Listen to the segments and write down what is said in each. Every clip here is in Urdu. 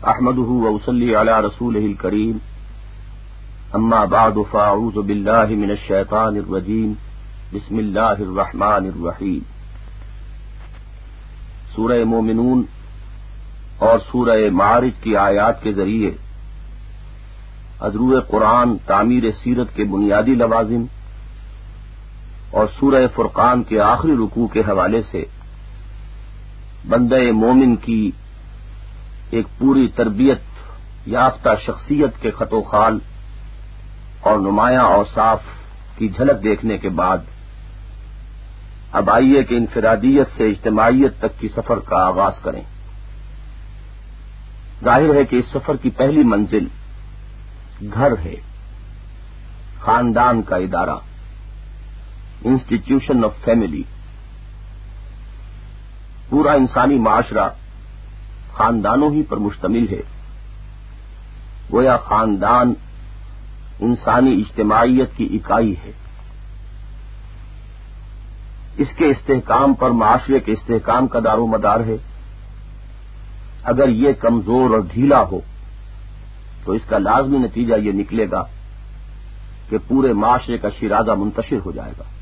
احمده واصلی علی رسوله الکریم اما بعد فاعوذ باللہ من الشیطان الرجیم بسم اللہ الرحمن الرحیم۔ سورہ مومنون اور سورہ معارج کی آیات کے ذریعے ادروع قرآن تعمیر سیرت کے بنیادی لوازم اور سورہ فرقان کے آخری رکوع کے حوالے سے بندہ مومن کی ایک پوری تربیت یافتہ شخصیت کے خط و خال اور نمایاں اوصاف کی جھلک دیکھنے کے بعد اب آئیے کہ انفرادیت سے اجتماعیت تک کی سفر کا آغاز کریں۔ ظاہر ہے کہ اس سفر کی پہلی منزل گھر ہے، خاندان کا ادارہ، انسٹیٹیوشن آف فیملی۔ پورا انسانی معاشرہ خاندانوں ہی پر مشتمل ہے، گویا خاندان انسانی اجتماعیت کی اکائی ہے۔ اس کے استحکام پر معاشرے کے استحکام کا دار و مدار ہے۔ اگر یہ کمزور اور ڈھیلا ہو تو اس کا لازمی نتیجہ یہ نکلے گا کہ پورے معاشرے کا شیرازہ منتشر ہو جائے گا۔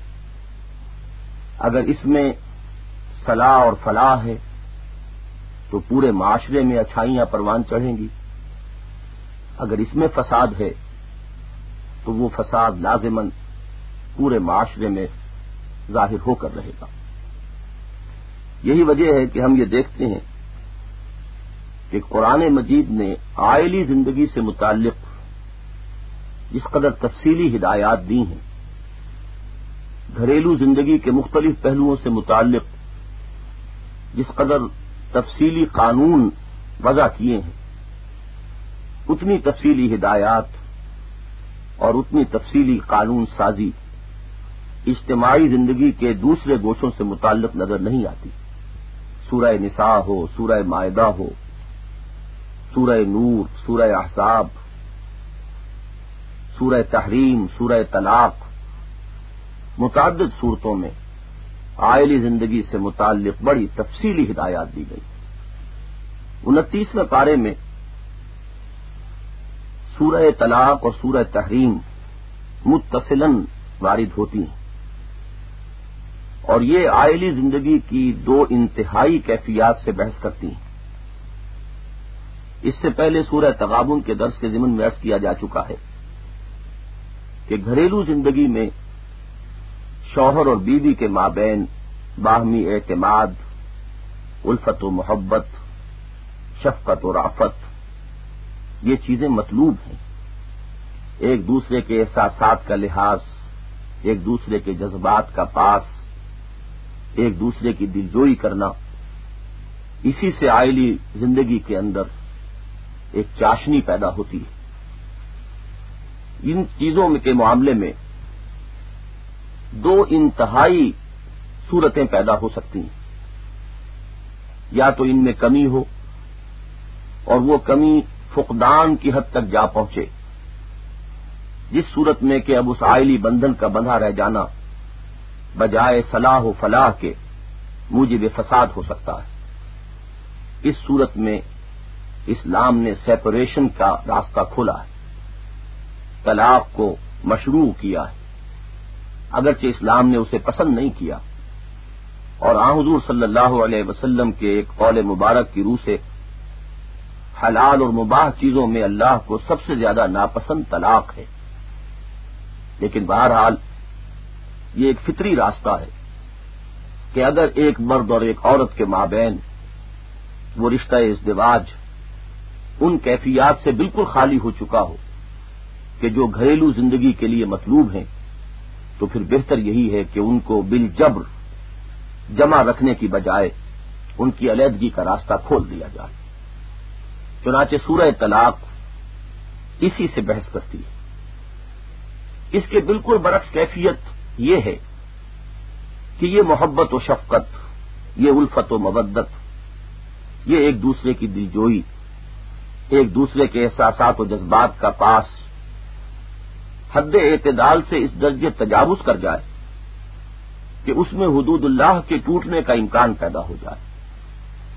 اگر اس میں صلاح اور فلاح ہے تو پورے معاشرے میں اچھائیاں پروان چڑھیں گی۔ اگر اس میں فساد ہے تو وہ فساد لازماً پورے معاشرے میں ظاہر ہو کر رہے گا۔ یہی وجہ ہے کہ ہم یہ دیکھتے ہیں کہ قرآن مجید نے عائلی زندگی سے متعلق جس قدر تفصیلی ہدایات دی ہیں، گھریلو زندگی کے مختلف پہلوؤں سے متعلق جس قدر تفصیلی قانون وضع کیے ہیں، اتنی تفصیلی ہدایات اور اتنی تفصیلی قانون سازی اجتماعی زندگی کے دوسرے گوشوں سے متعلق نظر نہیں آتی۔ سورہ نساء ہو، سورہ مائدہ ہو، سورہ نور، سورہ احزاب، سورہ تحریم، سورہ طلاق، متعدد صورتوں میں عائلی زندگی سے متعلق بڑی تفصیلی ہدایات دی گئی۔ 29ویں پارے میں سورہ طلاق اور سورہ تحریم متصلاً وارد ہوتی ہیں، اور یہ عائلی زندگی کی دو انتہائی کیفیات سے بحث کرتی ہیں۔ اس سے پہلے سورہ تغابن کے درس کے ضمن میں عرض کیا جا چکا ہے کہ گھریلو زندگی میں شوہر اور بیوی کے مابین باہمی اعتماد، الفت و محبت، شفقت و رافت، یہ چیزیں مطلوب ہیں۔ ایک دوسرے کے احساسات کا لحاظ، ایک دوسرے کے جذبات کا پاس، ایک دوسرے کی دلجوئی کرنا، اسی سے عائلی زندگی کے اندر ایک چاشنی پیدا ہوتی ہے۔ ان چیزوں کے معاملے میں دو انتہائی صورتیں پیدا ہو سکتی ہیں، یا تو ان میں کمی ہو اور وہ کمی فقدان کی حد تک جا پہنچے، جس صورت میں کہ اب اس عائلی بندھن کا بندھا رہ جانا بجائے صلاح و فلاح کے موجب فساد ہو سکتا ہے۔ اس صورت میں اسلام نے سیپریشن کا راستہ کھولا ہے، طلاق کو مشروع کیا ہے، اگرچہ اسلام نے اسے پسند نہیں کیا، اور آن حضور صلی اللہ علیہ وسلم کے ایک قول مبارک کی روح سے حلال اور مباح چیزوں میں اللہ کو سب سے زیادہ ناپسند طلاق ہے۔ لیکن بہرحال یہ ایک فطری راستہ ہے کہ اگر ایک مرد اور ایک عورت کے مابین وہ رشتہ ازدواج ان کیفیات سے بالکل خالی ہو چکا ہو کہ جو گھریلو زندگی کے لیے مطلوب ہیں، تو پھر بہتر یہی ہے کہ ان کو بالجبر جمع رکھنے کی بجائے ان کی علیحدگی کا راستہ کھول دیا جائے۔ چنانچہ سورہ طلاق اسی سے بحث کرتی ہے۔ اس کے بالکل برعکس کیفیت یہ ہے کہ یہ محبت و شفقت، یہ الفت و مودت، یہ ایک دوسرے کی دلجوئی، ایک دوسرے کے احساسات و جذبات کا پاس حد اعتدال سے اس درجے تجاوز کر جائے کہ اس میں حدود اللہ کے ٹوٹنے کا امکان پیدا ہو جائے۔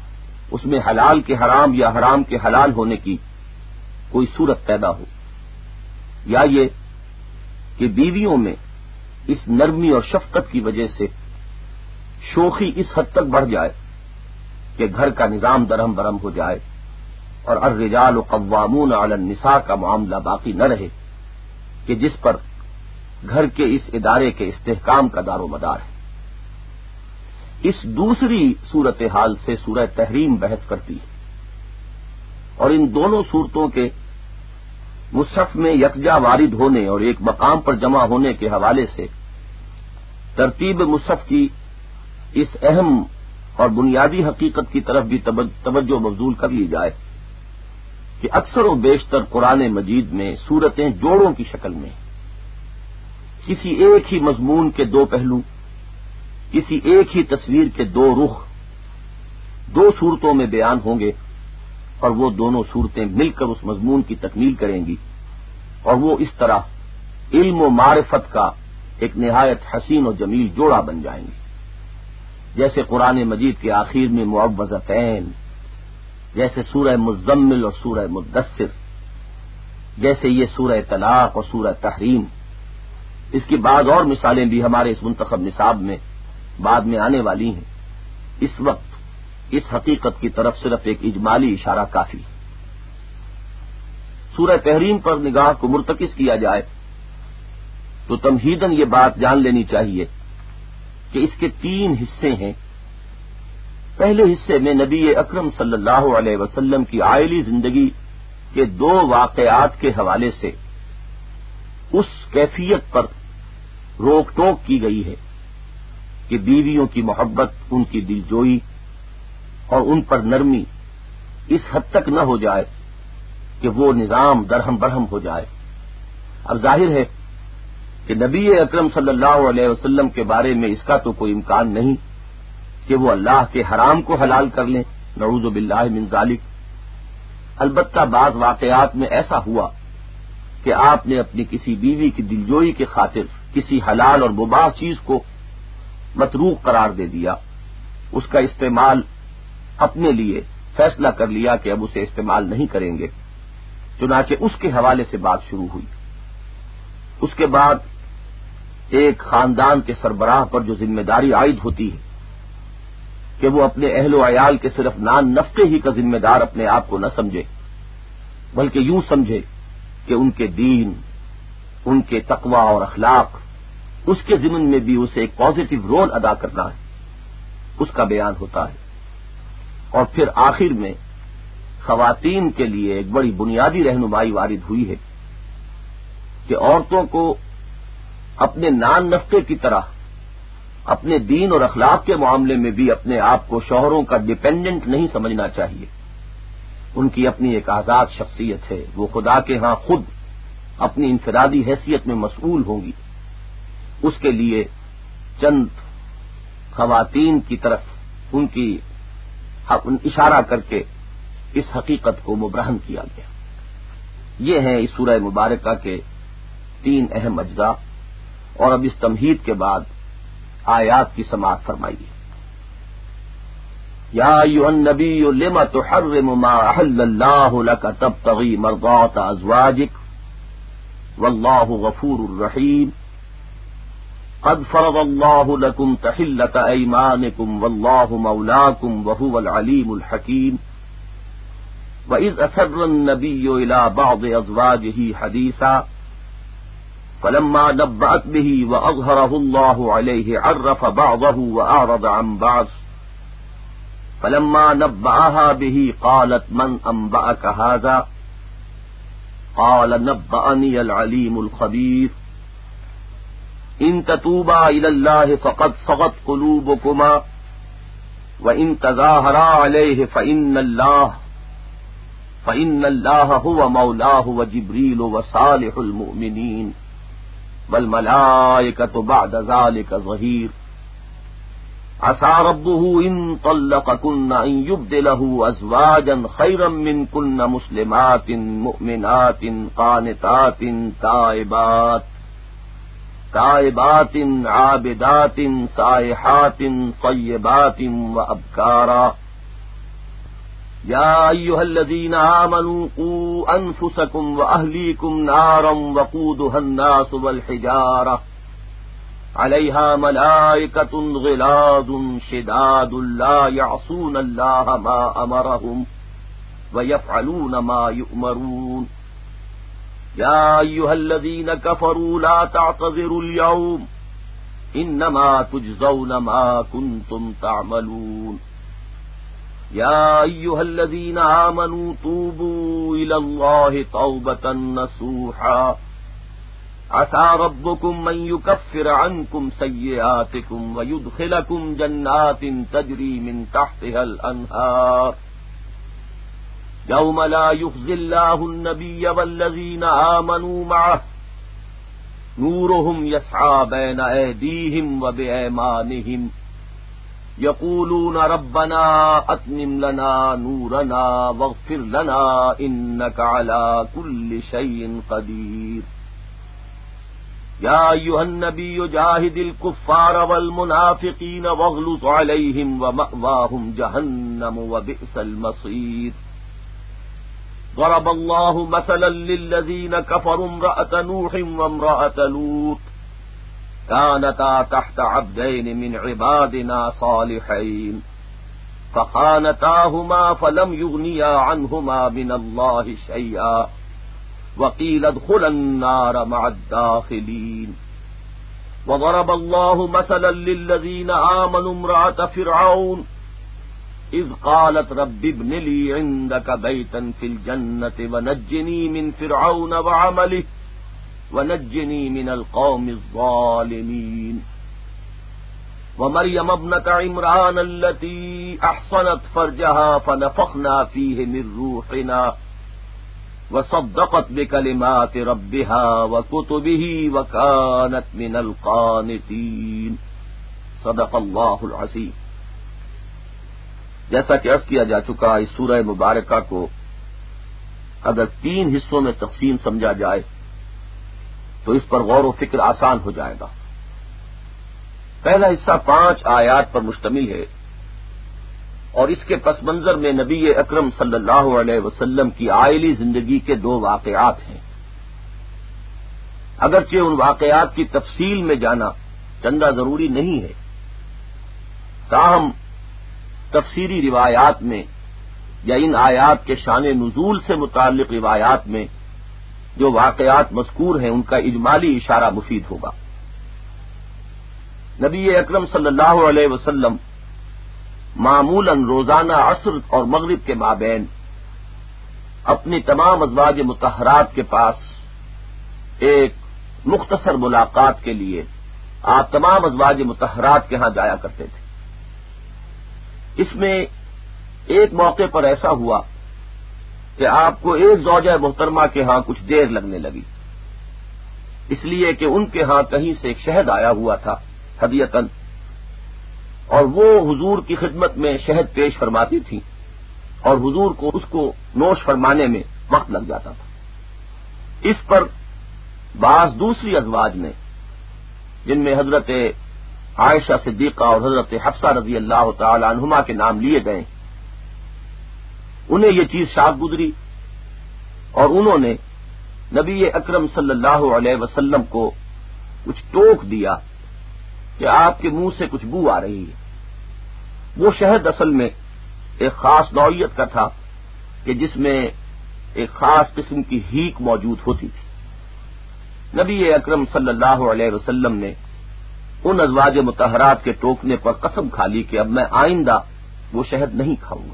اس میں حلال کے حرام یا حرام کے حلال ہونے کی کوئی صورت پیدا ہو، یا یہ کہ بیویوں میں اس نرمی اور شفقت کی وجہ سے شوخی اس حد تک بڑھ جائے کہ گھر کا نظام درہم برہم ہو جائے اور الرجال قوامون علی النساء کا معاملہ باقی نہ رہے کہ جس پر گھر کے اس ادارے کے استحکام کا دار و مدار ہے۔ اس دوسری صورتحال سے سورہ تحریم بحث کرتی ہے، اور ان دونوں صورتوں کے مصحف میں یکجا وارد ہونے اور ایک مقام پر جمع ہونے کے حوالے سے ترتیب مصحف کی اس اہم اور بنیادی حقیقت کی طرف بھی توجہ مبذول کر لی جائے کہ اکثر و بیشتر قرآن مجید میں صورتیں جوڑوں کی شکل میں کسی ایک ہی مضمون کے دو پہلو، کسی ایک ہی تصویر کے دو رخ دو صورتوں میں بیان ہوں گے، اور وہ دونوں صورتیں مل کر اس مضمون کی تکمیل کریں گی، اور وہ اس طرح علم و معرفت کا ایک نہایت حسین و جمیل جوڑا بن جائیں گے، جیسے قرآن مجید کے آخر میں معوذتین، جیسے سورہ مزمل اور سورہ مدثر، جیسے یہ سورہ طلاق اور سورہ تحریم۔ اس کی بعض اور مثالیں بھی ہمارے اس منتخب نصاب میں بعد میں آنے والی ہیں۔ اس وقت اس حقیقت کی طرف صرف ایک اجمالی اشارہ کافی۔ سورہ تحریم پر نگاہ کو مرتکز کیا جائے تو تمہیداً یہ بات جان لینی چاہیے کہ اس کے تین حصے ہیں۔ پہلے حصے میں نبی اکرم صلی اللہ علیہ وسلم کی عائلی زندگی کے دو واقعات کے حوالے سے اس کیفیت پر روک ٹوک کی گئی ہے کہ بیویوں کی محبت، ان کی دلجوئی اور ان پر نرمی اس حد تک نہ ہو جائے کہ وہ نظام درہم برہم ہو جائے۔ اب ظاہر ہے کہ نبی اکرم صلی اللہ علیہ وسلم کے بارے میں اس کا تو کوئی امکان نہیں کہ وہ اللہ کے حرام کو حلال کر لیں، نعوذ باللہ من ذالک۔ البتہ بعض واقعات میں ایسا ہوا کہ آپ نے اپنی کسی بیوی کی دلجوئی کی خاطر کسی حلال اور مباح چیز کو متروک قرار دے دیا، اس کا استعمال اپنے لیے فیصلہ کر لیا کہ اب اسے استعمال نہیں کریں گے، چنانچہ اس کے حوالے سے بات شروع ہوئی۔ اس کے بعد ایک خاندان کے سربراہ پر جو ذمہ داری عائد ہوتی ہے کہ وہ اپنے اہل و عیال کے صرف نان نفقے ہی کا ذمہ دار اپنے آپ کو نہ سمجھے، بلکہ یوں سمجھے کہ ان کے دین، ان کے تقوی اور اخلاق، اس کے ضمن میں بھی اسے ایک پازیٹو رول ادا کرنا ہے، اس کا بیان ہوتا ہے۔ اور پھر آخر میں خواتین کے لیے ایک بڑی بنیادی رہنمائی وارد ہوئی ہے کہ عورتوں کو اپنے نان نفقے کی طرح اپنے دین اور اخلاق کے معاملے میں بھی اپنے آپ کو شوہروں کا ڈیپینڈنٹ نہیں سمجھنا چاہیے۔ ان کی اپنی ایک آزاد شخصیت ہے، وہ خدا کے ہاں خود اپنی انفرادی حیثیت میں مسئول ہوں گی۔ اس کے لیے چند خواتین کی طرف ان کی اشارہ کر کے اس حقیقت کو مبرہن کیا گیا۔ یہ ہیں اس سورہ مبارکہ کے تین اہم اجزاء، اور اب اس تمہید کے بعد آیات کی سماعت فرمائیے۔ یا ایھا النبی لم تحرم ما احل اللہ لک تبتغی مرضات ازواجک واللہ غفور رحیم قد فرض اللہ لکم تحلۃ ایمانکم واللہ مولاکم وہو العلیم الحکیم وَإِذْ أَسَرَّ النَّبِيُّ إِلَىٰ بَعْضِ أَزْوَاجِهِ حَدِيثًا فَلَمَّا نَبَّأَتْ بِهِ وَأَظْهَرَهُ اللَّهُ عَلَيْهِ عَرَّفَ بَعْضَهُ وَأَعْرَضَ عَن بَعْضٍ فَلَمَّا نَبَّأَهَا بِهِ قَالَتْ مَنْ أَنبَأَكَ هَٰذَا قَالَ نَبَّأَنِيَ الْعَلِيمُ الْخَبِيرُ إِن تَتُوبَا إِلَى اللَّهِ فَقَدْ صَغَتْ قُلُوبُكُمَا وَإِن تَظَاهَرَا عَلَيْهِ فإن الله هو مولاه وجبريل وصالح المؤمنين والملائكة بعد ذلك ظهير عسى ربه إن طلقكن أن يبدله أزواجا خيرا منكن مسلمات مؤمنات قانتات تائبات عابدات سائحات طيبات وأبكارا يا أيها الذين آمنوا قوا أنفسكم وأهليكم نارا وقودها الناس والحجارة عليها ملائكة غلاظ شداد لا يعصون الله ما أمرهم ويفعلون ما يؤمرون يا أيها الذين كفروا لا تعتذروا اليوم إنما تجزون ما كنتم تعملون يا أيها الذين آمنوا توبوا إلى الله توبة نصوحا عسى ربكم أن يكفر عنكم سيئاتكم ويدخلكم جنات تجري من تحتها الأنهار يوم لا يخزي الله النبي والذين آمنوا معه نورهم يسعى بين أيديهم وبأيمانهم يقولون ربنا أتمم لنا نورنا واغفر لنا إنك على كل شيء قدير يا أيها النبي جاهد الكفار والمنافقين واغلظ عليهم ومأواهم جهنم وبئس المصير ضرب الله مثلا للذين كفروا امرأة نوح وامرأة لوط كانتا تحت عبدين من عبادنا صالحين فخانتاهما فلم يغنيا عنهما من الله شيئا وقيل ادخلا النار مع الداخلين وضرب الله مثلا للذين آمنوا امرأة فرعون إذ قالت رب ابن لي عندك بيتا في الجنة ونجني من فرعون وعمله ونجني من القوم الظالمين ومريم ابنة عمران التي أحصنت فرجها فنفخنا فيه من روحنا وصدقت بكلمات ربها وكتبه وكانت من القانتين صدق اللہ العظیم۔ جیسا کہ عرض کیا جا چکا، اس سورہ مبارکہ کو اگر 3 حصوں میں تقسیم سمجھا جائے تو اس پر غور و فکر آسان ہو جائے گا۔ پہلا حصہ 5 آیات پر مشتمل ہے اور اس کے پس منظر میں نبی اکرم صلی اللہ علیہ وسلم کی عائلی زندگی کے 2 واقعات ہیں۔ اگرچہ ان واقعات کی تفصیل میں جانا چندہ ضروری نہیں ہے، تاہم تفسیری روایات میں یا ان آیات کے شان نزول سے متعلق روایات میں جو واقعات مذکور ہیں ان کا اجمالی اشارہ مفید ہوگا۔ نبی اکرم صلی اللہ علیہ وسلم معمولاً روزانہ عصر اور مغرب کے مابین اپنی تمام ازواج مطہرات کے پاس ایک مختصر ملاقات کے لیے آپ تمام ازواج مطہرات کے ہاں جایا کرتے تھے۔ اس میں ایک موقع پر ایسا ہوا کہ آپ کو ایک زوجہ محترمہ کے ہاں کچھ دیر لگنے لگی، اس لیے کہ ان کے ہاں کہیں سے ایک شہد آیا ہوا تھا ہدیتاً، اور وہ حضور کی خدمت میں شہد پیش فرماتی تھی اور حضور کو اس کو نوش فرمانے میں وقت لگ جاتا تھا۔ اس پر بعض دوسری ازواج نے، جن میں حضرت عائشہ صدیقہ اور حضرت حفصہ رضی اللہ تعالی عنہما کے نام لیے گئے، انہیں یہ چیز شاق گزری اور انہوں نے نبی اکرم صلی اللہ علیہ وسلم کو کچھ ٹوک دیا کہ آپ کے منہ سے کچھ بو آ رہی ہے۔ وہ شہد اصل میں ایک خاص نوعیت کا تھا کہ جس میں ایک خاص قسم کی ہیک موجود ہوتی تھی۔ نبی اکرم صلی اللہ علیہ وسلم نے ان ازواج مطہرات کے ٹوکنے پر قسم کھا لی کہ اب میں آئندہ وہ شہد نہیں کھاؤں گا۔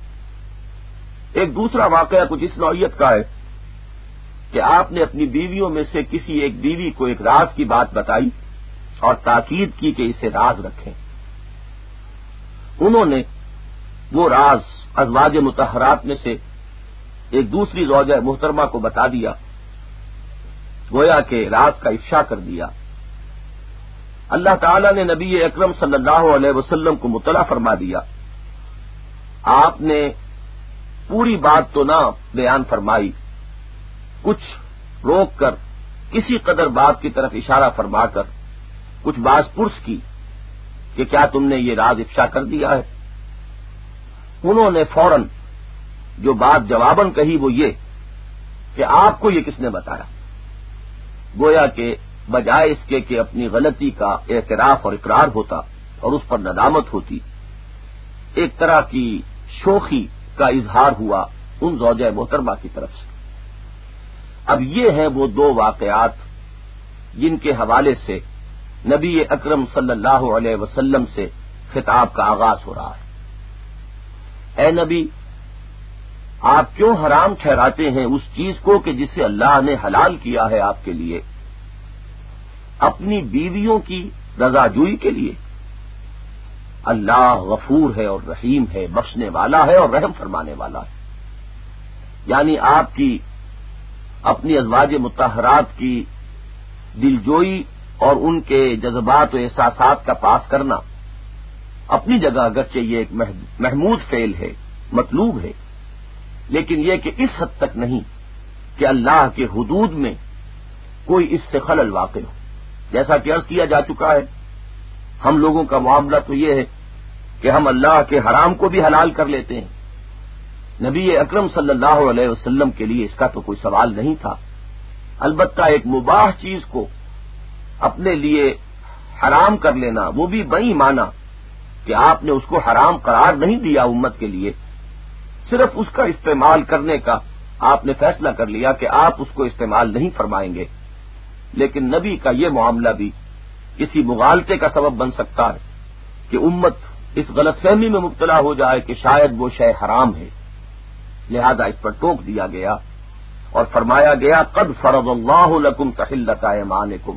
ایک دوسرا واقعہ کچھ اس نوعیت کا ہے کہ آپ نے اپنی بیویوں میں سے کسی ایک بیوی کو ایک راز کی بات بتائی اور تاکید کی کہ اسے راز رکھیں۔ انہوں نے وہ راز ازواج مطہرات میں سے ایک دوسری زوجہ محترمہ کو بتا دیا، گویا کہ راز کا افشا کر دیا۔ اللہ تعالیٰ نے نبی اکرم صلی اللہ علیہ وسلم کو مطلع فرما دیا۔ آپ نے پوری بات تو نہ بیان فرمائی، کچھ روک کر کسی قدر بات کی طرف اشارہ فرما کر کچھ باز پرس کی کہ کیا تم نے یہ راز افشا کر دیا ہے؟ انہوں نے فوراً جو بات جواباً کہی وہ یہ کہ آپ کو یہ کس نے بتایا؟ گویا کہ بجائے اس کے کہ اپنی غلطی کا اعتراف اور اقرار ہوتا اور اس پر ندامت ہوتی، ایک طرح کی شوخی کا اظہار ہوا ان زوجہ محترمہ کی طرف سے۔ اب یہ ہیں وہ دو واقعات جن کے حوالے سے نبی اکرم صلی اللہ علیہ وسلم سے خطاب کا آغاز ہو رہا ہے۔ اے نبی، آپ کیوں حرام ٹھہراتے ہیں اس چیز کو کہ جسے اللہ نے حلال کیا ہے آپ کے لیے، اپنی بیویوں کی رضا جوئی کے لیے؟ اللہ غفور ہے اور رحیم ہے، بخشنے والا ہے اور رحم فرمانے والا ہے۔ یعنی آپ کی اپنی ازواج مطہرات کی دلجوئی اور ان کے جذبات و احساسات کا پاس کرنا اپنی جگہ اگرچہ یہ ایک محمود فعل ہے، مطلوب ہے، لیکن یہ کہ اس حد تک نہیں کہ اللہ کے حدود میں کوئی اس سے خلل واقع ہو۔ جیسا کہ عرض کیا جا چکا ہے، ہم لوگوں کا معاملہ تو یہ ہے کہ ہم اللہ کے حرام کو بھی حلال کر لیتے ہیں۔ نبی اکرم صلی اللہ علیہ وسلم کے لیے اس کا تو کوئی سوال نہیں تھا، البتہ ایک مباح چیز کو اپنے لیے حرام کر لینا وہ بھی بئی معنی کہ آپ نے اس کو حرام قرار نہیں دیا امت کے لیے، صرف اس کا استعمال کرنے کا آپ نے فیصلہ کر لیا کہ آپ اس کو استعمال نہیں فرمائیں گے۔ لیکن نبی کا یہ معاملہ بھی کسی مغالطے کا سبب بن سکتا ہے کہ امت اس غلط فہمی میں مبتلا ہو جائے کہ شاید وہ شے حرام ہے، لہذا اس پر ٹوک دیا گیا اور فرمایا گیا قد فرض اللہ لکم تحلۃ ایمانکم،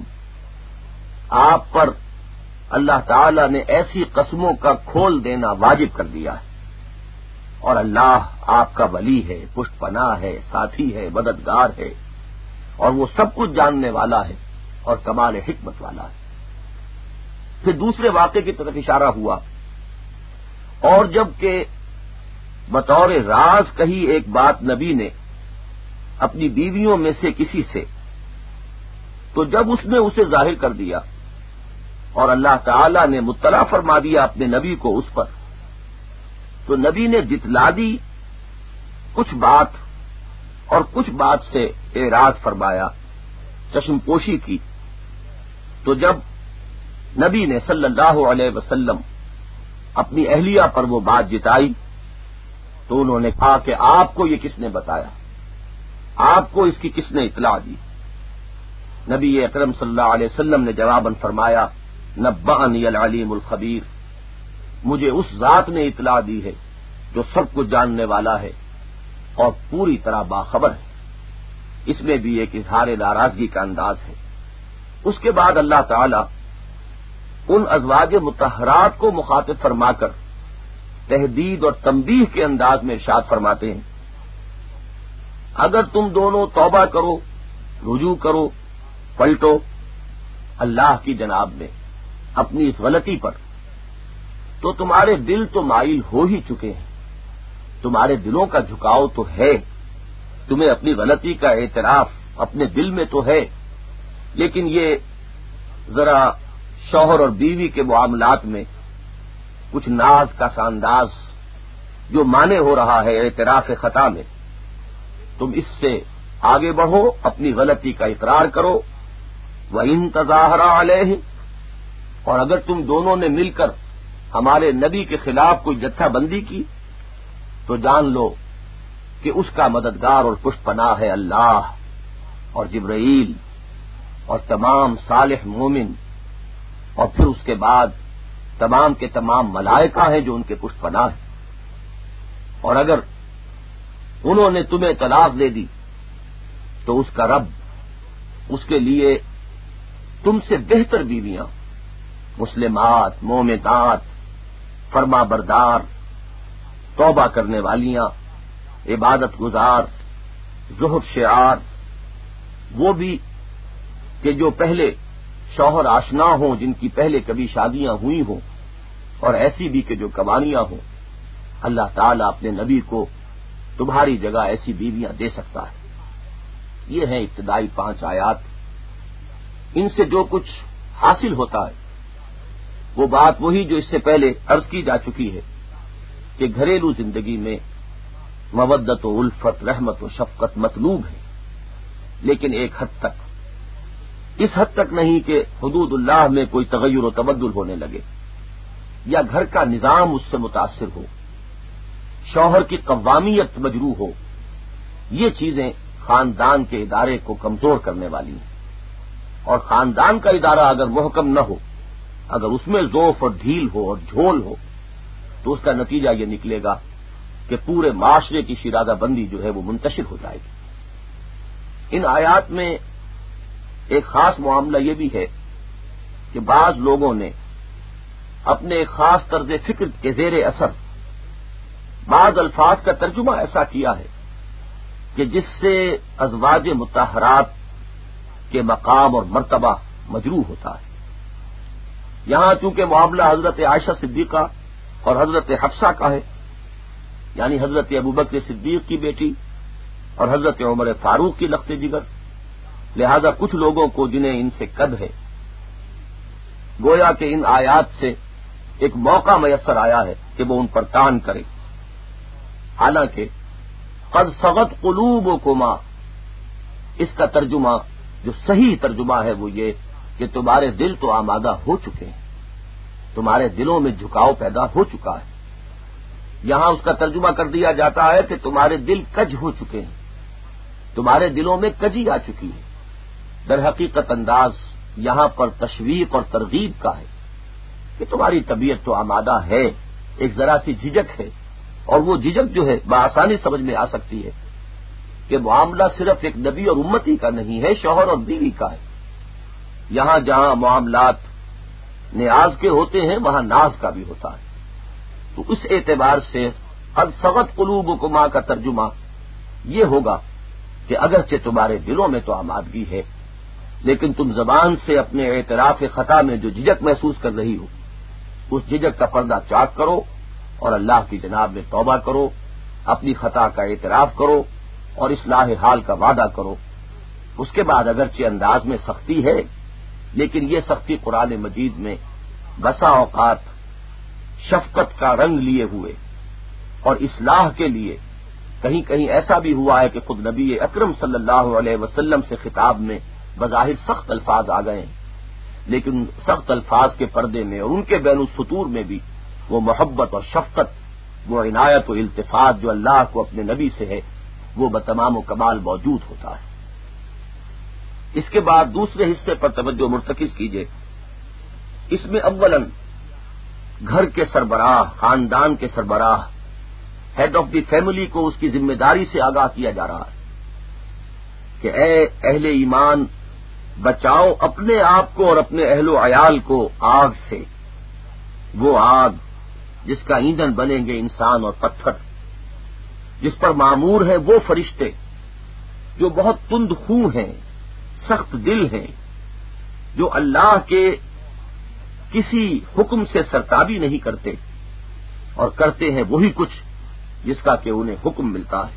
آپ پر اللہ تعالی نے ایسی قسموں کا کھول دینا واجب کر دیا ہے، اور اللہ آپ کا ولی ہے، پشت پناہ ہے، ساتھی ہے، مددگار ہے، اور وہ سب کچھ جاننے والا ہے اور کمال حکمت والا ہے۔ پھر دوسرے واقعے کی طرف اشارہ ہوا، اور جب کہ بطور راز کہی ایک بات نبی نے اپنی بیویوں میں سے کسی سے، تو جب اس نے اسے ظاہر کر دیا اور اللہ تعالی نے مطلع فرما دیا اپنے نبی کو اس پر، تو نبی نے جتلا دی کچھ بات اور کچھ بات سے اعراض فرمایا، چشم پوشی کی۔ تو جب نبی نے صلی اللہ علیہ وسلم اپنی اہلیہ پر وہ بات جتائی تو انہوں نے کہا کہ آپ کو یہ کس نے بتایا، آپ کو اس کی کس نے اطلاع دی؟ نبی اکرم صلی اللہ علیہ وسلم نے جواباً فرمایا نبأنی العلیم الخبیر، مجھے اس ذات نے اطلاع دی ہے جو سب کچھ جاننے والا ہے اور پوری طرح باخبر ہے۔ اس میں بھی ایک اظہار ناراضگی کا انداز ہے۔ اس کے بعد اللہ تعالی ان ازواج مطہرات کو مخاطب فرما کر تحدید اور تنبیہ کے انداز میں ارشاد فرماتے ہیں، اگر تم دونوں توبہ کرو، رجوع کرو، پلٹو اللہ کی جناب میں اپنی اس غلطی پر، تو تمہارے دل تو مائل ہو ہی چکے ہیں، تمہارے دلوں کا جھکاؤ تو ہے، تمہیں اپنی غلطی کا اعتراف اپنے دل میں تو ہے، لیکن یہ ذرا شوہر اور بیوی کے معاملات میں کچھ ناز کا سانداز جو مانے ہو رہا ہے اعتراف خطا میں، تم اس سے آگے بڑھو، اپنی غلطی کا اقرار کرو۔ وَإِن تَظَاهَرَ عَلَيْهِ، اور اگر تم دونوں نے مل کر ہمارے نبی کے خلاف کوئی جتھا بندی کی تو جان لو کہ اس کا مددگار اور پشت پناہ ہے اللہ اور جبرائیل اور تمام صالح مومن، اور پھر اس کے بعد تمام کے تمام ملائکہ ہیں جو ان کے پشت پناہ ہیں۔ اور اگر انہوں نے تمہیں طلاق دے دی تو اس کا رب اس کے لیے تم سے بہتر بیویاں، مسلمات، مومنات، فرما بردار، توبہ کرنے والیاں، عبادت گزار، زہد شعار، وہ بھی کہ جو پہلے شوہر آشنا ہوں، جن کی پہلے کبھی شادیاں ہوئی ہوں، اور ایسی بھی کہ جو قوانیاں ہوں، اللہ تعالیٰ اپنے نبی کو تمہاری جگہ ایسی بیویاں دے سکتا ہے۔ یہ ہیں ابتدائی 5 آیات۔ ان سے جو کچھ حاصل ہوتا ہے وہ بات وہی جو اس سے پہلے عرض کی جا چکی ہے کہ گھریلو زندگی میں مودت و الفت، رحمت و شفقت مطلوب ہے، لیکن ایک حد تک، اس حد تک نہیں کہ حدود اللہ میں کوئی تغیر و تبدل ہونے لگے، یا گھر کا نظام اس سے متاثر ہو، شوہر کی قوامیت مجروح ہو. یہ چیزیں خاندان کے ادارے کو کمزور کرنے والی ہیں. اور خاندان کا ادارہ اگر محکم نہ ہو، اگر اس میں ضعف اور ڈھیل ہو اور جھول ہو، تو اس کا نتیجہ یہ نکلے گا کہ پورے معاشرے کی شیرازہ بندی جو ہے وہ منتشر ہو جائے گی. ان آیات میں ایک خاص معاملہ یہ بھی ہے کہ بعض لوگوں نے اپنے ایک خاص طرز فکر کے زیر اثر بعض الفاظ کا ترجمہ ایسا کیا ہے کہ جس سے ازواج مطہرات کے مقام اور مرتبہ مجروح ہوتا ہے. یہاں چونکہ معاملہ حضرت عائشہ صدیقہ اور حضرت حفصہ کا ہے، یعنی حضرت ابوبکر صدیق کی بیٹی اور حضرت عمر فاروق کی لخت جگر، لہذا کچھ لوگوں کو جنہیں ان سے قد ہے، گویا کہ ان آیات سے ایک موقع میسر آیا ہے کہ وہ ان پر تان کرے. حالانکہ قد صغت قلوبکما، اس کا ترجمہ جو صحیح ترجمہ ہے وہ یہ کہ تمہارے دل تو آمادہ ہو چکے ہیں، تمہارے دلوں میں جھکاؤ پیدا ہو چکا ہے. یہاں اس کا ترجمہ کر دیا جاتا ہے کہ تمہارے دل کج ہو چکے ہیں، تمہارے دلوں میں کجی آ چکی ہے. در حقیقت انداز یہاں پر تشویق اور ترغیب کا ہے کہ تمہاری طبیعت تو آمادہ ہے، ایک ذرا سی جھجک ہے، اور وہ جھجک جو ہے بآسانی سمجھ میں آ سکتی ہے کہ معاملہ صرف ایک نبی اور امتی کا نہیں ہے، شوہر اور بیوی کا ہے. یہاں جہاں معاملات نیاز کے ہوتے ہیں وہاں ناز کا بھی ہوتا ہے. تو اس اعتبار سے قد صغت قلوبکما کا ترجمہ یہ ہوگا کہ اگرچہ تمہارے دلوں میں تو آمادگی ہے، لیکن تم زبان سے اپنے اعتراف خطا میں جو جھجک محسوس کر رہی ہو، اس جھجک کا پردہ چاک کرو اور اللہ کی جناب میں توبہ کرو، اپنی خطا کا اعتراف کرو اور اصلاح حال کا وعدہ کرو. اس کے بعد اگرچہ انداز میں سختی ہے، لیکن یہ سختی قرآن مجید میں بسا اوقات شفقت کا رنگ لیے ہوئے اور اصلاح کے لیے کہیں کہیں ایسا بھی ہوا ہے کہ خود نبی اکرم صلی اللہ علیہ وسلم سے خطاب میں بظاہر سخت الفاظ آ گئے ہیں، لیکن سخت الفاظ کے پردے میں اور ان کے بین السطور میں بھی وہ محبت اور شفقت، وہ عنایت و التفات جو اللہ کو اپنے نبی سے ہے، وہ بتمام و کمال موجود ہوتا ہے. اس کے بعد دوسرے حصے پر توجہ مرتکز کیجیے. اس میں اولاً گھر کے سربراہ، خاندان کے سربراہ، ہیڈ آف دی فیملی کو اس کی ذمہ داری سے آگاہ کیا جا رہا ہے کہ اے اہل ایمان، بچاؤ اپنے آپ کو اور اپنے اہل و عیال کو آگ سے، وہ آگ جس کا ایندھن بنیں گے انسان اور پتھر، جس پر معمور ہیں وہ فرشتے جو بہت تند خو ہیں، سخت دل ہیں، جو اللہ کے کسی حکم سے سرتابی نہیں کرتے اور کرتے ہیں وہی کچھ جس کا کہ انہیں حکم ملتا ہے.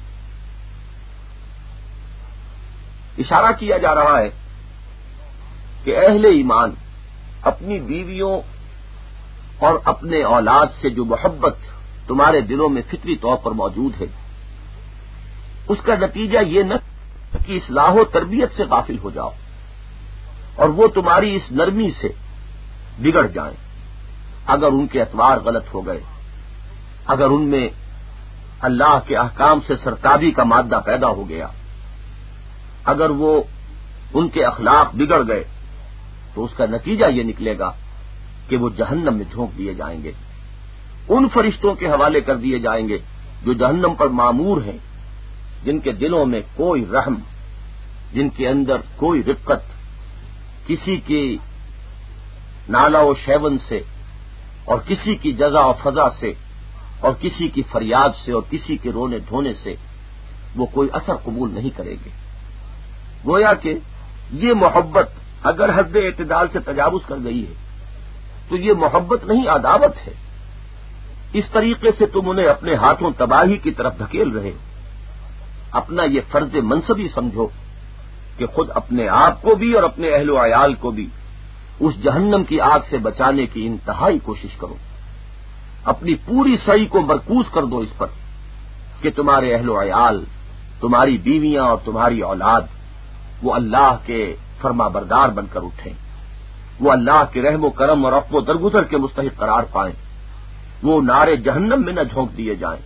اشارہ کیا جا رہا ہے کہ اہل ایمان اپنی بیویوں اور اپنے اولاد سے جو محبت تمہارے دلوں میں فطری طور پر موجود ہے، اس کا نتیجہ یہ نہ کہ اصلاح و تربیت سے غافل ہو جاؤ اور وہ تمہاری اس نرمی سے بگڑ جائیں. اگر ان کے اطوار غلط ہو گئے، اگر ان میں اللہ کے احکام سے سرتابی کا مادہ پیدا ہو گیا، اگر وہ ان کے اخلاق بگڑ گئے، تو اس کا نتیجہ یہ نکلے گا کہ وہ جہنم میں جھونک دیے جائیں گے، ان فرشتوں کے حوالے کر دیے جائیں گے جو جہنم پر معمور ہیں، جن کے دلوں میں کوئی رحم، جن کے اندر کوئی رقت، کسی کی نالا و شیون سے اور کسی کی جزا و فضا سے اور کسی کی فریاد سے اور کسی کے رونے دھونے سے وہ کوئی اثر قبول نہیں کریں گے. گویا کہ یہ محبت اگر حد اعتدال سے تجاوز کر گئی ہے تو یہ محبت نہیں، عداوت ہے. اس طریقے سے تم انہیں اپنے ہاتھوں تباہی کی طرف دھکیل رہے ہو. اپنا یہ فرض منصبی سمجھو کہ خود اپنے آپ کو بھی اور اپنے اہل و عیال کو بھی اس جہنم کی آگ سے بچانے کی انتہائی کوشش کرو. اپنی پوری سعی کو مرکوز کر دو اس پر کہ تمہارے اہل و عیال، تمہاری بیویاں اور تمہاری اولاد وہ اللہ کے فرما بردار بن کر اٹھیں، وہ اللہ کے رحم و کرم اور عفو و درگزر کے مستحق قرار پائیں، وہ نارے جہنم میں نہ جھونک دیے جائیں۔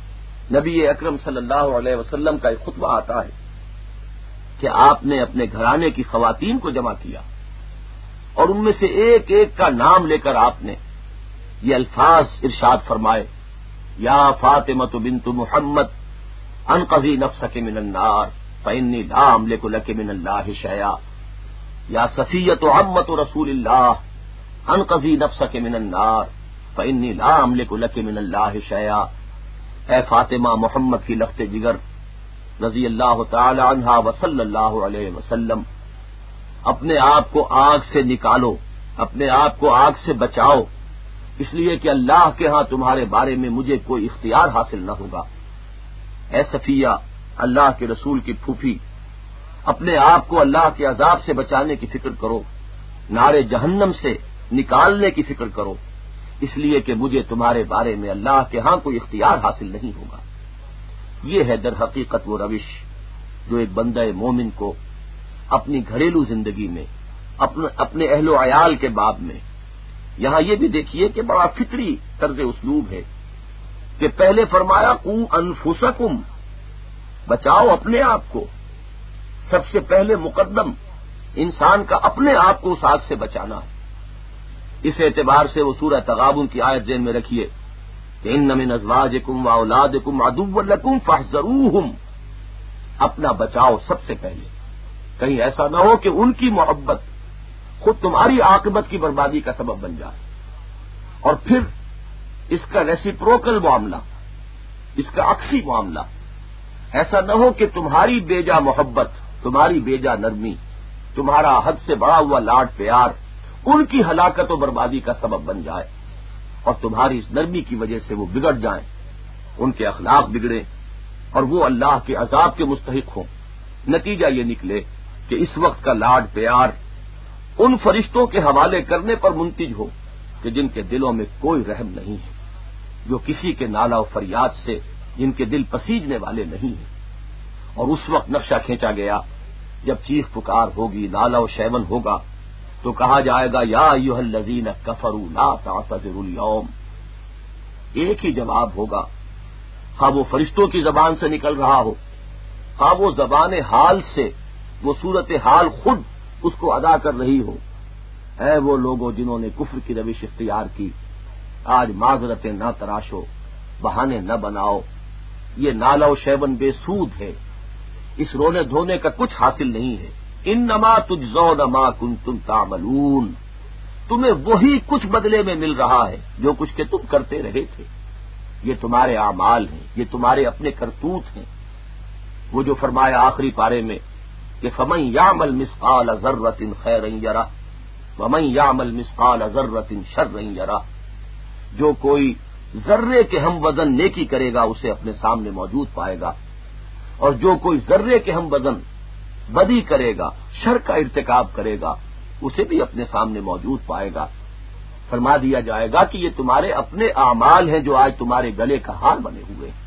نبی اکرم صلی اللہ علیہ وسلم کا ایک خطبہ آتا ہے کہ آپ نے اپنے گھرانے کی خواتین کو جمع کیا اور ان میں سے ایک ایک کا نام لے کر آپ نے یہ الفاظ ارشاد فرمائے، یا فاطمۃ بنت محمد انقذی نفسک من النار فانی لا املک لک من اللہ شیئا، یا صفیۃ عمۃ رسول اللہ انقذی نفسک من النار فانی لا املک لک من اللہ شیئا، اے فاطمہ محمد کی لخت جگر رضی اللہ تعالی عنہا وصلی اللہ علیہ وسلم، اپنے آپ کو آگ سے نکالو، اپنے آپ کو آگ سے بچاؤ، اس لیے کہ اللہ کے ہاں تمہارے بارے میں مجھے کوئی اختیار حاصل نہ ہوگا۔ اے صفیہ، اللہ کے رسول کی پھوپھی، اپنے آپ کو اللہ کے عذاب سے بچانے کی فکر کرو، نارے جہنم سے نکالنے کی فکر کرو، اس لیے کہ مجھے تمہارے بارے میں اللہ کے ہاں کوئی اختیار حاصل نہیں ہوگا۔ یہ ہے در حقیقت وہ روش جو ایک بندہ مومن کو اپنی گھریلو زندگی میں، اپنے اہل و عیال کے باب میں، یہاں یہ بھی دیکھیے کہ بڑا فطری طرز اسلوب ہے کہ پہلے فرمایا قو انفسکم، بچاؤ اپنے آپ کو، سب سے پہلے مقدم انسان کا اپنے آپ کو اس آگ سے بچانا ہے۔ اس اعتبار سے وہ سورہ تغابن کی آیت ذہن میں رکھیے کہ ان من ازواجکم واولادکم عدو لکم فاحذروہم، اپنا بچاؤ سب سے پہلے، کہیں ایسا نہ ہو کہ ان کی محبت خود تمہاری عاقبت کی بربادی کا سبب بن جائے، اور پھر اس کا ریسیپروکل معاملہ، اس کا عکسی معاملہ، ایسا نہ ہو کہ تمہاری بیجا محبت، تمہاری بیجا نرمی، تمہارا حد سے بڑا ہوا لاڈ پیار ان کی ہلاکت و بربادی کا سبب بن جائے، اور تمہاری اس نرمی کی وجہ سے وہ بگڑ جائیں، ان کے اخلاق بگڑیں اور وہ اللہ کے عذاب کے مستحق ہوں۔ نتیجہ یہ نکلے کہ اس وقت کا لاڈ پیار ان فرشتوں کے حوالے کرنے پر منتج ہو کہ جن کے دلوں میں کوئی رحم نہیں ہے، جو کسی کے نالہ و فریاد سے جن کے دل پسیجنے والے نہیں ہیں، اور اس وقت نقشہ کھینچا گیا جب چیخ پکار ہوگی، نالہ و شیون ہوگا، تو کہا جائے گا یا ایھا الذین کفروا لا تعتذروا اليوم، ایک ہی جواب ہوگا، خواہ وہ فرشتوں کی زبان سے نکل رہا ہو، خواہ وہ زبان حال سے وہ صورت حال خود اس کو ادا کر رہی ہو، اے وہ لوگوں جنہوں نے کفر کی روش اختیار کی، آج معذرتیں نہ تراشو، بہانے نہ بناؤ، یہ نالہ و شیون بے سود ہے، اس رونے دھونے کا کچھ حاصل نہیں ہے۔ انما تجزون ما کنتم تعملون، تمہیں وہی کچھ بدلے میں مل رہا ہے جو کچھ کہ تم کرتے رہے تھے، یہ تمہارے اعمال ہیں، یہ تمہارے اپنے کرتوت ہیں۔ وہ جو فرمایا آخری پارے میں کہ فمن یعمل مثقال ذرۃ خیرا یرہ ومن یعمل مثقال ذرۃ شرا یرہ، جو کوئی ذرے کے ہم وزن نیکی کرے گا اسے اپنے سامنے موجود پائے گا، اور جو کوئی ذرے کے ہم وزن بدی کرے گا، شر کا ارتکاب کرے گا، اسے بھی اپنے سامنے موجود پائے گا۔ فرما دیا جائے گا کہ یہ تمہارے اپنے اعمال ہیں جو آج تمہارے گلے کا ہار بنے ہوئے ہیں۔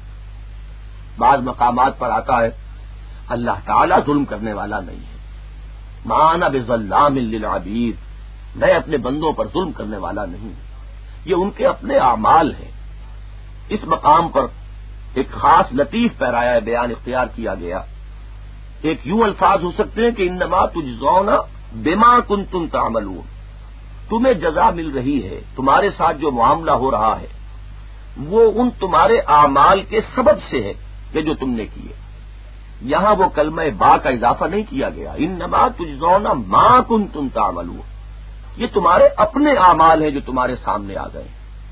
بعض مقامات پر آتا ہے اللہ تعالیٰ ظلم کرنے والا نہیں ہے، ما انا بظلام للعبید، میں اپنے بندوں پر ظلم کرنے والا نہیں، یہ ان کے اپنے اعمال ہیں۔ اس مقام پر ایک خاص لطیف پیرایا بیان اختیار کیا گیا، ایک یوں الفاظ ہو سکتے ہیں کہ انما تجزون بما کنتم تعملون، تمہیں جزا مل رہی ہے، تمہارے ساتھ جو معاملہ ہو رہا ہے وہ ان تمہارے اعمال کے سبب سے ہے کہ جو تم نے کیے۔ یہاں وہ کلمہ با کا اضافہ نہیں کیا گیا، انما تجزون ما کنتم تعملون، یہ تمہارے اپنے اعمال ہیں جو تمہارے سامنے آ گئے،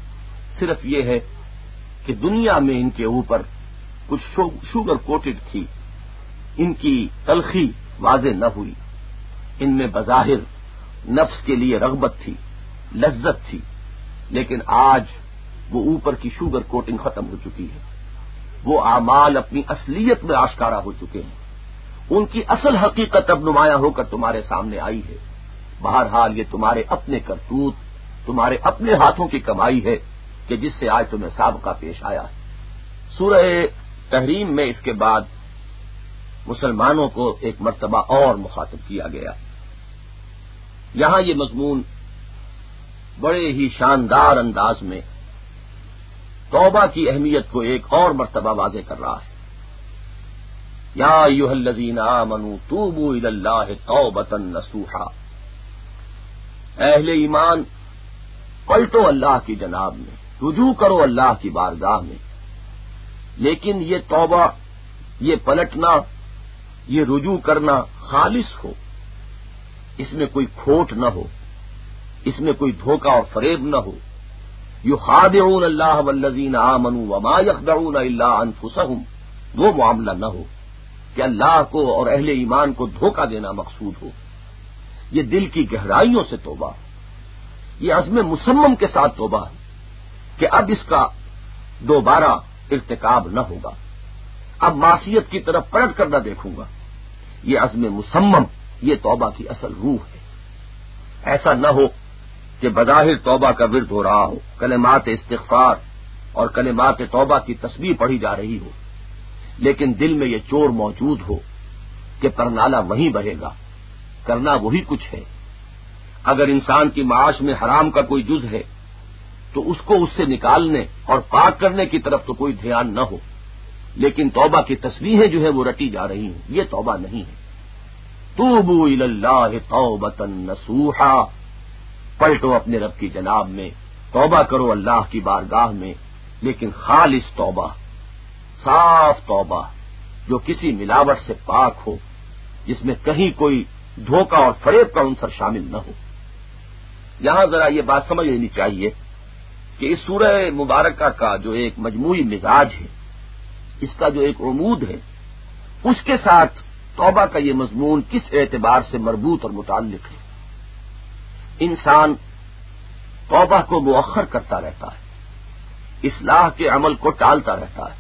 صرف یہ ہے کہ دنیا میں ان کے اوپر کچھ شوگر کوٹڈ تھی، ان کی تلخی واضح نہ ہوئی، ان میں بظاہر نفس کے لیے رغبت تھی، لذت تھی، لیکن آج وہ اوپر کی شوگر کوٹنگ ختم ہو چکی ہے، وہ اعمال اپنی اصلیت میں آشکارا ہو چکے ہیں، ان کی اصل حقیقت اب نمایاں ہو کر تمہارے سامنے آئی ہے۔ بہرحال یہ تمہارے اپنے کرتوت، تمہارے اپنے ہاتھوں کی کمائی ہے کہ جس سے آج تمہیں سابقہ پیش آیا ہے۔ سورہ تحریم میں اس کے بعد مسلمانوں کو ایک مرتبہ اور مخاطب کیا گیا. یہاں یہ مضمون بڑے ہی شاندار انداز میں توبہ کی اہمیت کو ایک اور مرتبہ واضح کر رہا ہے. یا ایھا الذین آمنوا توبوا الی اللہ توبۃ نصوحا، اہل ایمان پلٹو اللہ کی جناب میں، رجوع کرو اللہ کی بارگاہ میں. لیکن یہ توبہ، یہ پلٹنا، یہ رجوع کرنا خالص ہو، اس میں کوئی کھوٹ نہ ہو، اس میں کوئی دھوکہ اور فریب نہ ہو. یخادعون اللہ والذین آمنوا وما یخدعون الا انفسهم، وہ معاملہ نہ ہو کہ اللہ کو اور اہل ایمان کو دھوکہ دینا مقصود ہو. یہ دل کی گہرائیوں سے توبہ، یہ عزم مصمم کے ساتھ توبہ ہے کہ اب اس کا دوبارہ ارتکاب نہ ہوگا، اب معصیت کی طرف پلٹ کر نہ دیکھوں گا. یہ عزم مصمم، یہ توبہ کی اصل روح ہے. ایسا نہ ہو کہ بظاہر توبہ کا ورد ہو رہا ہو، کلمات استغفار اور کلمات توبہ کی تسبیح پڑھی جا رہی ہو، لیکن دل میں یہ چور موجود ہو کہ پرنالہ وہیں بہے گا، کرنا وہی کچھ ہے. اگر انسان کی معاش میں حرام کا کوئی جز ہے تو اس کو اس سے نکالنے اور پاک کرنے کی طرف تو کوئی دھیان نہ ہو، لیکن توبہ کی تسبیحیں جو ہے وہ رٹی جا رہی ہیں. یہ توبہ نہیں ہے. توبوا الی اللہ توبۃ نصوحا، پلٹو اپنے رب کی جناب میں، توبہ کرو اللہ کی بارگاہ میں، لیکن خالص توبہ، صاف توبہ جو کسی ملاوٹ سے پاک ہو، جس میں کہیں کوئی دھوکہ اور فریب کا عنصر شامل نہ ہو. یہاں ذرا یہ بات سمجھ لینی چاہیے کہ اس سورہ مبارکہ کا جو ایک مجموعی مزاج ہے، اس کا جو ایک عمود ہے، اس کے ساتھ توبہ کا یہ مضمون کس اعتبار سے مربوط اور متعلق ہے. انسان توبہ کو مؤخر کرتا رہتا ہے، اصلاح کے عمل کو ٹالتا رہتا ہے،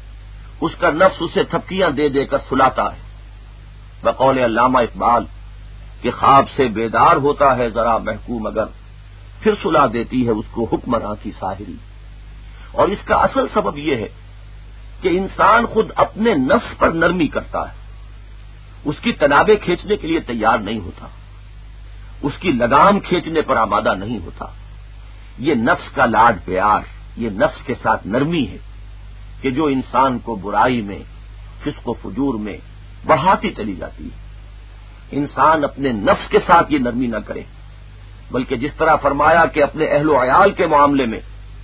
اس کا نفس اسے تھپکیاں دے دے کر سلاتا ہے. بقول علامہ اقبال کہ خواب سے بیدار ہوتا ہے ذرا محکوم مگر، پھر سلا دیتی ہے اس کو حکمراں کی ساحری. اور اس کا اصل سبب یہ ہے کہ انسان خود اپنے نفس پر نرمی کرتا ہے، اس کی تنابیں کھینچنے کے لیے تیار نہیں ہوتا، اس کی لگام کھینچنے پر آمادہ نہیں ہوتا. یہ نفس کا لاڈ پیار، یہ نفس کے ساتھ نرمی ہے کہ جو انسان کو برائی میں، فسق و فجور میں بڑھاتی چلی جاتی ہے. انسان اپنے نفس کے ساتھ یہ نرمی نہ کرے، بلکہ جس طرح فرمایا کہ اپنے اہل و عیال کے معاملے میں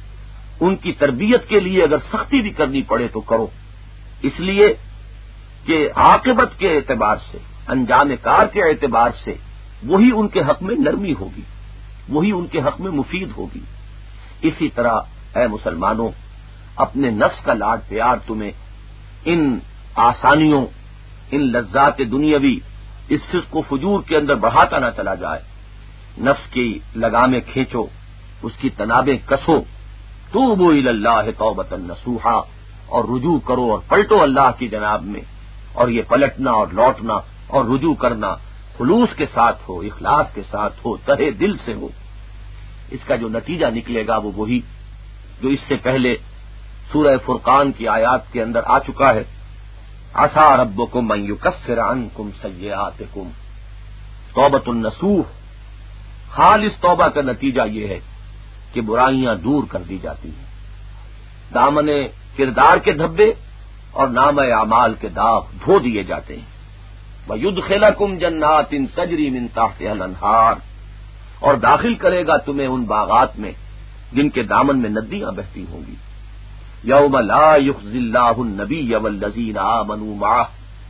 ان کی تربیت کے لیے اگر سختی بھی کرنی پڑے تو کرو، اس لیے کہ عاقبت کے اعتبار سے، انجام کار کے اعتبار سے وہی ان کے حق میں نرمی ہوگی، وہی ان کے حق میں مفید ہوگی. اسی طرح اے مسلمانوں، اپنے نفس کا لاڈ پیار تمہیں ان آسانیوں، ان لذات دنیاوی، اس فسق و فجور کے اندر بڑھاتا نہ چلا جائے. نفس کی لگامیں کھینچو، اس کی تنابیں کسو. توبوا الی اللہ توبۃ نصوحا، اور رجوع کرو اور پلٹو اللہ کی جناب میں. اور یہ پلٹنا اور لوٹنا اور رجوع کرنا خلوص کے ساتھ ہو، اخلاص کے ساتھ ہو، تہہ دل سے ہو. اس کا جو نتیجہ نکلے گا وہ وہی جو اس سے پہلے سورہ فرقان کی آیات کے اندر آ چکا ہے. عسیٰ ربکم ان یکفر عنکم سیئاتکم. توبۃ النصوح، خالص توبہ کا نتیجہ یہ ہے کہ برائیاں دور کر دی جاتی ہیں، دامن کردار کے دھبے اور نامہ اعمال کے داغ دھو دیے جاتے ہیں. وَيُدْخِلَكُمْ جَنَّاتٍ تَجْرِي مِن تَحْتِهَا الْأَنْهَارُ، اور داخل کرے گا تمہیں ان باغات میں جن کے دامن میں ندیاں بہتی ہوں گی. یوم لا یخزی اللہ النبی والذین آمنوا معہ،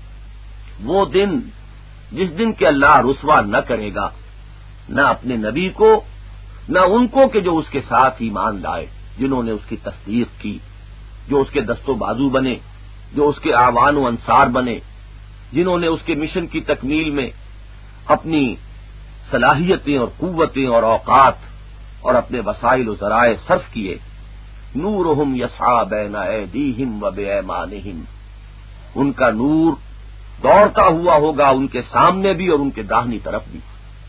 وہ دن جس دن کہ اللہ رسوا نہ کرے گا نہ اپنے نبی کو نہ ان کو کہ جو اس کے ساتھ ایمان لائے، جنہوں نے اس کی تصدیق کی، جو اس کے دست و بازو بنے، جو اس کے اعوان و انصار بنے، جنہوں نے اس کے مشن کی تکمیل میں اپنی صلاحیتیں اور قوتیں اور اوقات اور اپنے وسائل و ذرائع صرف کیے. نورہم یسعی بین ایدیہم و بایمانہم، ان کا نور دوڑتا ہوا ہوگا ان کے سامنے بھی اور ان کے داہنی طرف بھی.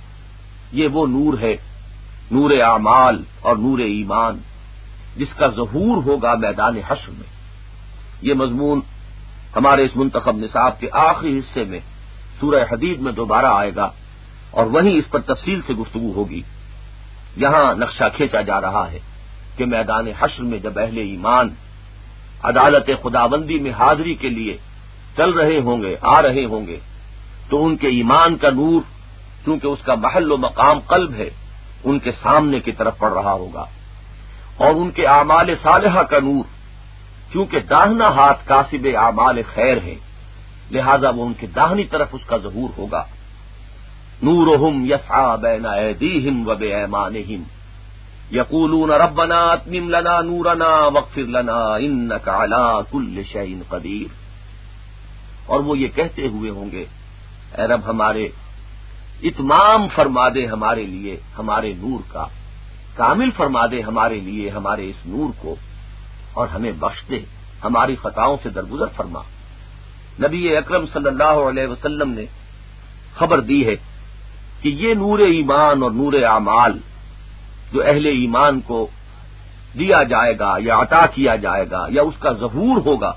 یہ وہ نور ہے، نور اعمال اور نور ایمان، جس کا ظہور ہوگا میدان حشر میں. یہ مضمون ہمارے اس منتخب نصاب کے آخری حصے میں سورہ حدید میں دوبارہ آئے گا اور وہیں اس پر تفصیل سے گفتگو ہوگی۔ یہاں نقشہ کھینچا جا رہا ہے کہ میدان حشر میں جب اہل ایمان عدالت خداوندی میں حاضری کے لیے چل رہے ہوں گے، آ رہے ہوں گے، تو ان کے ایمان کا نور، چونکہ اس کا محل و مقام قلب ہے، ان کے سامنے کی طرف پڑ رہا ہوگا، اور ان کے اعمال صالحہ کا نور، چونکہ داہنا ہاتھ کاسب اعمال خیر ہے، لہذا وہ ان کی داہنی طرف اس کا ظہور ہوگا۔ نورہم یسعی بین ایدیہم و بایمانہم یقولون ربنا اتمم لنا نورنا واغفر لنا انک علی کل شیء قدیر، اور وہ یہ کہتے ہوئے ہوں گے، اے رب ہمارے اتمام فرما دے ہمارے لیے ہمارے نور کا، کامل فرما دے ہمارے لیے ہمارے اس نور کو، اور ہمیں بخش دے، ہماری خطاؤں سے درگزر فرما۔ نبی اکرم صلی اللہ علیہ وسلم نے خبر دی ہے کہ یہ نور ایمان اور نور اعمال جو اہل ایمان کو دیا جائے گا یا عطا کیا جائے گا یا اس کا ظہور ہوگا،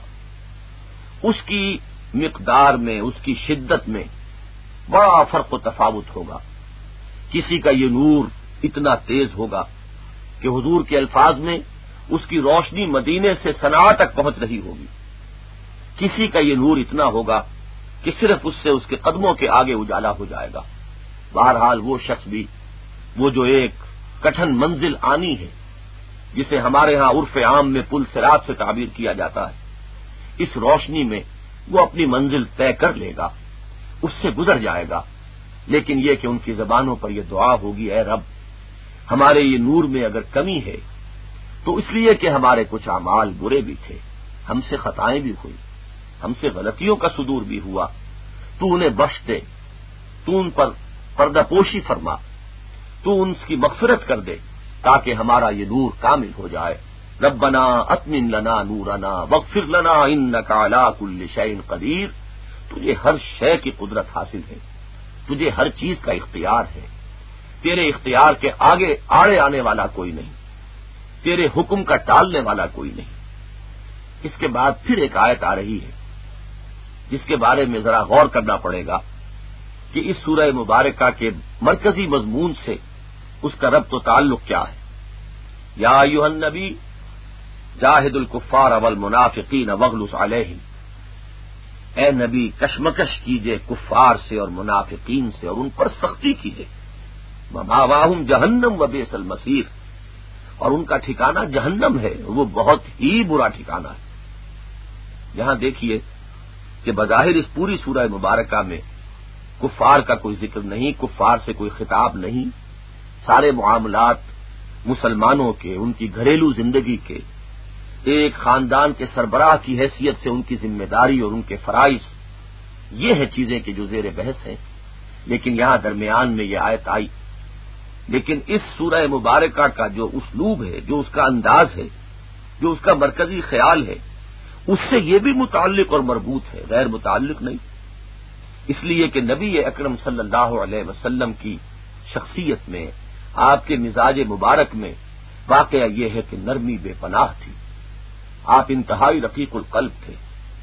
اس کی مقدار میں، اس کی شدت میں بڑا فرق و تفاوت ہوگا۔ کسی کا یہ نور اتنا تیز ہوگا کہ حضور کے الفاظ میں اس کی روشنی مدینے سے صنعاء تک پہنچ رہی ہوگی، کسی کا یہ نور اتنا ہوگا کہ صرف اس سے اس کے قدموں کے آگے اجالا ہو جائے گا۔ بہرحال وہ شخص بھی، وہ جو ایک کٹھن منزل آنی ہے، جسے ہمارے ہاں عرف عام میں پل صراط سے تعبیر کیا جاتا ہے، اس روشنی میں وہ اپنی منزل طے کر لے گا، اس سے گزر جائے گا، لیکن یہ کہ ان کی زبانوں پر یہ دعا ہوگی، اے رب ہمارے یہ نور میں اگر کمی ہے تو اس لیے کہ ہمارے کچھ اعمال برے بھی تھے، ہم سے خطائیں بھی ہوئی، ہم سے غلطیوں کا صدور بھی ہوا، تو انہیں بخش دے، تو ان پر پردہ پوشی فرما، تو ان کی مغفرت کر دے تاکہ ہمارا یہ نور کامل ہو جائے۔ ربنا اتمم لنا نورنا واغفر لنا انک علی کل شیء قدیر، تجھے ہر شے کی قدرت حاصل ہے، تجھے ہر چیز کا اختیار ہے، تیرے اختیار کے آگے آڑے آنے والا کوئی نہیں، تیرے حکم کا ٹالنے والا کوئی نہیں۔ اس کے بعد پھر ایک آیت آ رہی ہے جس کے بارے میں ذرا غور کرنا پڑے گا کہ اس سورہ مبارکہ کے مرکزی مضمون سے اس کا ربط و تعلق کیا ہے۔ یا ایھا النبی جاہد الکفار والمنافقین واغلظ علیہم، اے نبی کشمکش کیجئے کفار سے اور منافقین سے اور ان پر سختی کیجئے۔ ومأواہم جہنم وبئس المصیر، اور ان کا ٹھکانہ جہنم ہے، وہ بہت ہی برا ٹھکانہ ہے۔ یہاں دیکھیے کہ بظاہر اس پوری سورہ مبارکہ میں کفار کا کوئی ذکر نہیں، کفار سے کوئی خطاب نہیں، سارے معاملات مسلمانوں کے، ان کی گھریلو زندگی کے، ایک خاندان کے سربراہ کی حیثیت سے ان کی ذمہ داری اور ان کے فرائض، یہ ہیں چیزیں کہ جو زیر بحث ہیں، لیکن یہاں درمیان میں یہ آیت آئی۔ لیکن اس سورہ مبارکہ کا جو اسلوب ہے، جو اس کا انداز ہے، جو اس کا مرکزی خیال ہے، اس سے یہ بھی متعلق اور مربوط ہے، غیر متعلق نہیں، اس لیے کہ نبی اکرم صلی اللہ علیہ وسلم کی شخصیت میں، آپ کے مزاج مبارک میں واقعہ یہ ہے کہ نرمی بے پناہ تھی، آپ انتہائی رقیق القلب تھے،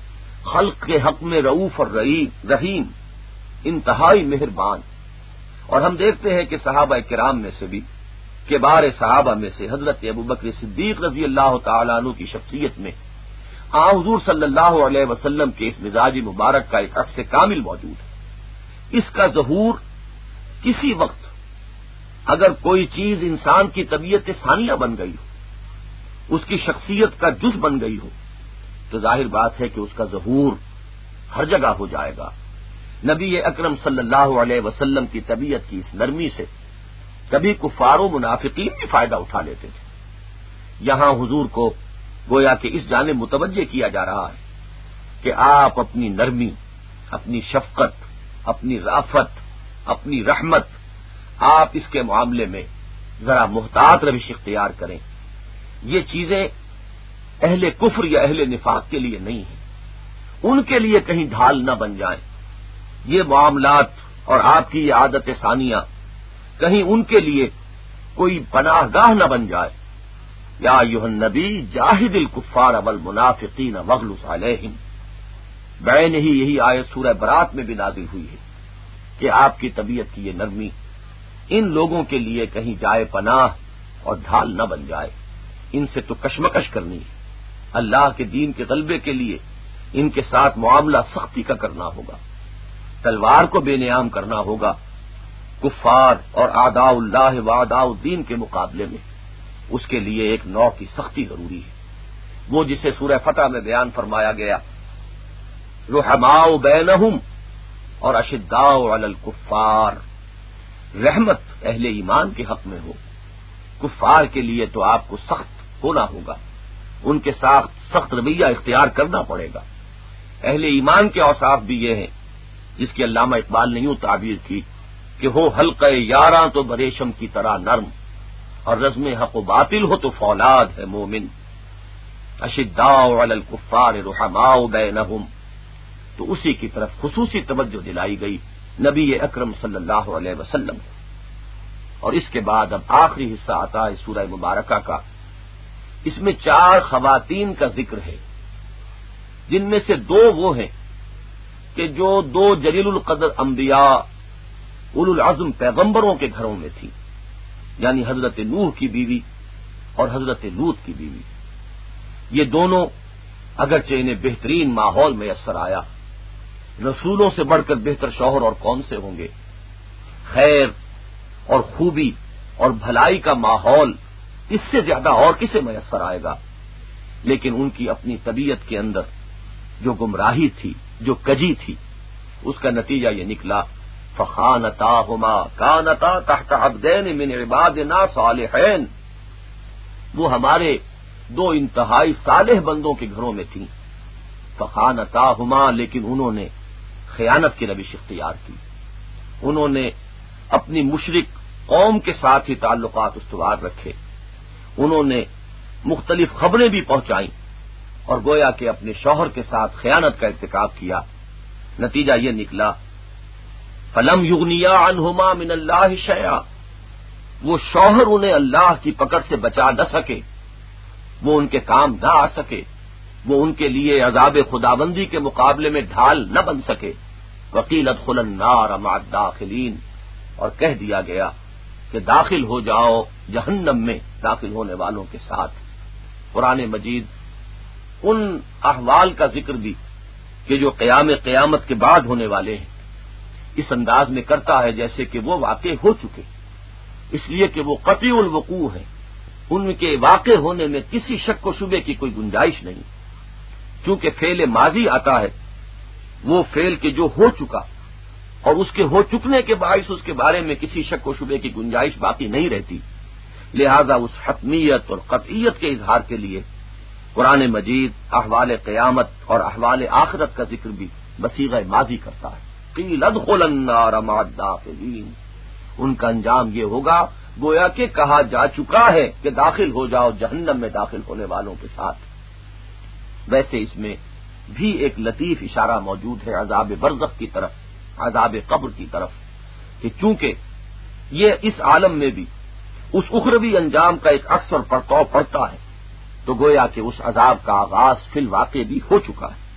خلق کے حق میں رؤوف اور رحیم، انتہائی مہربان۔ اور ہم دیکھتے ہیں کہ صحابہ کرام میں سے بھی، کبار صحابہ میں سے حضرت ابوبکر صدیق رضی اللہ تعالیٰ عنہ کی شخصیت میں حضور صلی اللہ علیہ وسلم کے اس مزاج مبارک کا ایک عکس کامل موجود ہے۔ اس کا ظہور کسی وقت اگر کوئی چیز انسان کی طبیعت ثانیہ بن گئی ہو، اس کی شخصیت کا جز بن گئی ہو، تو ظاہر بات ہے کہ اس کا ظہور ہر جگہ ہو جائے گا۔ نبی اکرم صلی اللہ علیہ وسلم کی طبیعت کی اس نرمی سے کبھی کفار و منافقین بھی فائدہ اٹھا لیتے تھے۔ یہاں حضور کو گویا کہ اس جانب متوجہ کیا جا رہا ہے کہ آپ اپنی نرمی، اپنی شفقت، اپنی رافت، اپنی رحمت، آپ اس کے معاملے میں ذرا محتاط روش اختیار کریں۔ یہ چیزیں اہل کفر یا اہل نفاق کے لیے نہیں ہیں، ان کے لیے کہیں ڈھال نہ بن جائیں، یہ معاملات اور آپ کی یہ عادت ثانیہ کہیں ان کے لیے کوئی پناہ گاہ نہ بن جائے۔ یا ایھا النبی جاہد الکفار والمنافقین واغلظ علیہم، بعین ہی یہی آیت سورہ برات میں بھی نازل ہوئی ہے کہ آپ کی طبیعت کی یہ نرمی ان لوگوں کے لیے کہیں جائے پناہ اور ڈھال نہ بن جائے، ان سے تو کشمکش کرنی ہے، اللہ کے دین کے غلبے کے لیے ان کے ساتھ معاملہ سختی کا کرنا ہوگا، تلوار کو بے نیام کرنا ہوگا کفار اور اعداء اللہ و اعداء الدین کے مقابلے میں، اس کے لیے ایک نوع کی سختی ضروری ہے، وہ جسے سورہ فتح میں بیان فرمایا گیا، رحماء بینہم اور اشداء علی الکفار، رحمت اہل ایمان کے حق میں ہو، کفار کے لیے تو آپ کو سخت ہونا ہوگا، ان کے ساتھ سخت رویہ اختیار کرنا پڑے گا۔ اہل ایمان کے اوصاف بھی یہ ہیں جس کی علامہ اقبال نے یوں تعبیر کی کہ ہو حلقہ یاراں تو بریشم کی طرح نرم، اور رزم حق و باطل ہو تو فولاد ہے مومن، اشداء علی الکفار رحماء بینہم، تو اسی کی طرف خصوصی توجہ دلائی گئی نبی اکرم صلی اللہ علیہ وسلم کو۔ اور اس کے بعد اب آخری حصہ آتا ہے سورہ مبارکہ کا، اس میں 4 خواتین کا ذکر ہے، جن میں سے 2 وہ ہیں کہ جو 2 جلیل القدر انبیاء اولو العزم پیغمبروں کے گھروں میں تھی، یعنی حضرت نوح کی بیوی اور حضرت لوط کی بیوی۔ یہ دونوں اگرچہ انہیں بہترین ماحول میسر آیا، رسولوں سے بڑھ کر بہتر شوہر اور کون سے ہوں گے، خیر اور خوبی اور بھلائی کا ماحول اس سے زیادہ اور کسے میسر آئے گا، لیکن ان کی اپنی طبیعت کے اندر جو گمراہی تھی، جو کجی تھی، اس کا نتیجہ یہ نکلا، فخانتاہما کانتا تحت عبدین من عبادنا صالحین، وہ ہمارے 2 انتہائی صالح بندوں کے گھروں میں تھیں، فخانتاہما، لیکن انہوں نے خیانت کی روش اختیار کی، انہوں نے اپنی مشرک قوم کے ساتھ ہی تعلقات استوار رکھے، انہوں نے مختلف خبریں بھی پہنچائیں اور گویا کہ اپنے شوہر کے ساتھ خیانت کا ارتکاب کیا، نتیجہ یہ نکلا فلم یغنیا عنہما من اللہ شیئا، وہ شوہر انہیں اللہ کی پکڑ سے بچا نہ سکے، وہ ان کے کام نہ آ سکے، وہ ان کے لیے عذاب خداوندی کے مقابلے میں ڈھال نہ بن سکے، وقیل ادخلوا النار مع الداخلین، اور کہہ دیا گیا کہ داخل ہو جاؤ جہنم میں داخل ہونے والوں کے ساتھ۔ قرآن مجید ان احوال کا ذکر بھی کہ جو قیامت کے بعد ہونے والے ہیں اس انداز میں کرتا ہے جیسے کہ وہ واقع ہو چکے، اس لیے کہ وہ قطعی الوقوع ہیں، ان کے واقع ہونے میں کسی شک و شبے کی کوئی گنجائش نہیں، کیونکہ فعل ماضی آتا ہے وہ فعل کے جو ہو چکا اور اس کے ہو چکنے کے باعث اس کے بارے میں کسی شک و شبے کی گنجائش باقی نہیں رہتی، لہذا اس حتمیت اور قطعیت کے اظہار کے لیے قرآن مجید احوال قیامت اور احوال آخرت کا ذکر بھی بصیغہ ماضی کرتا ہے، قیل ادخلوا النار مع الداخلین، ان کا انجام یہ ہوگا گویا کہ کہا جا چکا ہے کہ داخل ہو جاؤ جہنم میں داخل ہونے والوں کے ساتھ۔ ویسے اس میں بھی ایک لطیف اشارہ موجود ہے عذاب برزخ کی طرف، عذاب قبر کی طرف، کہ چونکہ یہ اس عالم میں بھی اس اخروی انجام کا ایک عکس اور پرتو پڑتا ہے تو گویا کہ اس عذاب کا آغاز فی الواقع بھی ہو چکا ہے۔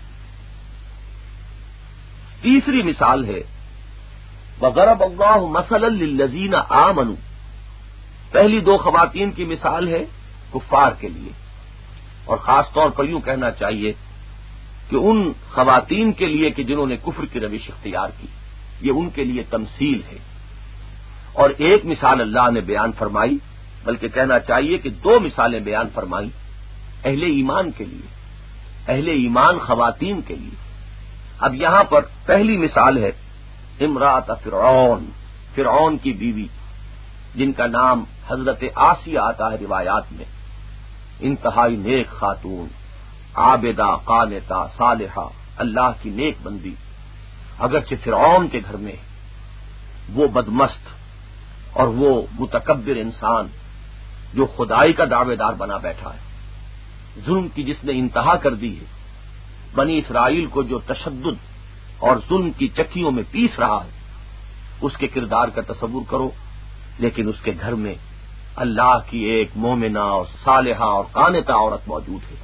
تیسری مثال ہے وَضَرَبَ اللَّهُ مَثَلًا لِلَّذِينَ آمَنُوا، پہلی 2 خواتین کی مثال ہے کفار کے لیے، اور خاص طور پر یوں کہنا چاہیے کہ ان خواتین کے لیے کہ جنہوں نے کفر کی روش اختیار کی، یہ ان کے لیے تمثیل ہے، اور ایک مثال اللہ نے بیان فرمائی، بلکہ کہنا چاہیے کہ 2 مثالیں بیان فرمائی اہل ایمان کے لیے، اہل ایمان خواتین کے لیے۔ اب یہاں پر پہلی مثال ہے امرأۃ فرعون کی بیوی، جن کا نام حضرت آسیہ آتا ہے روایات میں، انتہائی نیک خاتون، عابدہ قانتہ صالحہ، اللہ کی نیک بندی، اگرچہ فرعون کے گھر میں وہ بدمست اور وہ متکبر انسان جو خدائی کا دعوے دار بنا بیٹھا ہے، ظلم کی جس نے انتہا کر دی ہے، بنی اسرائیل کو جو تشدد اور ظلم کی چکیوں میں پیس رہا ہے، اس کے کردار کا تصور کرو، لیکن اس کے گھر میں اللہ کی ایک مومنہ اور صالحہ اور قانتہ عورت موجود ہے.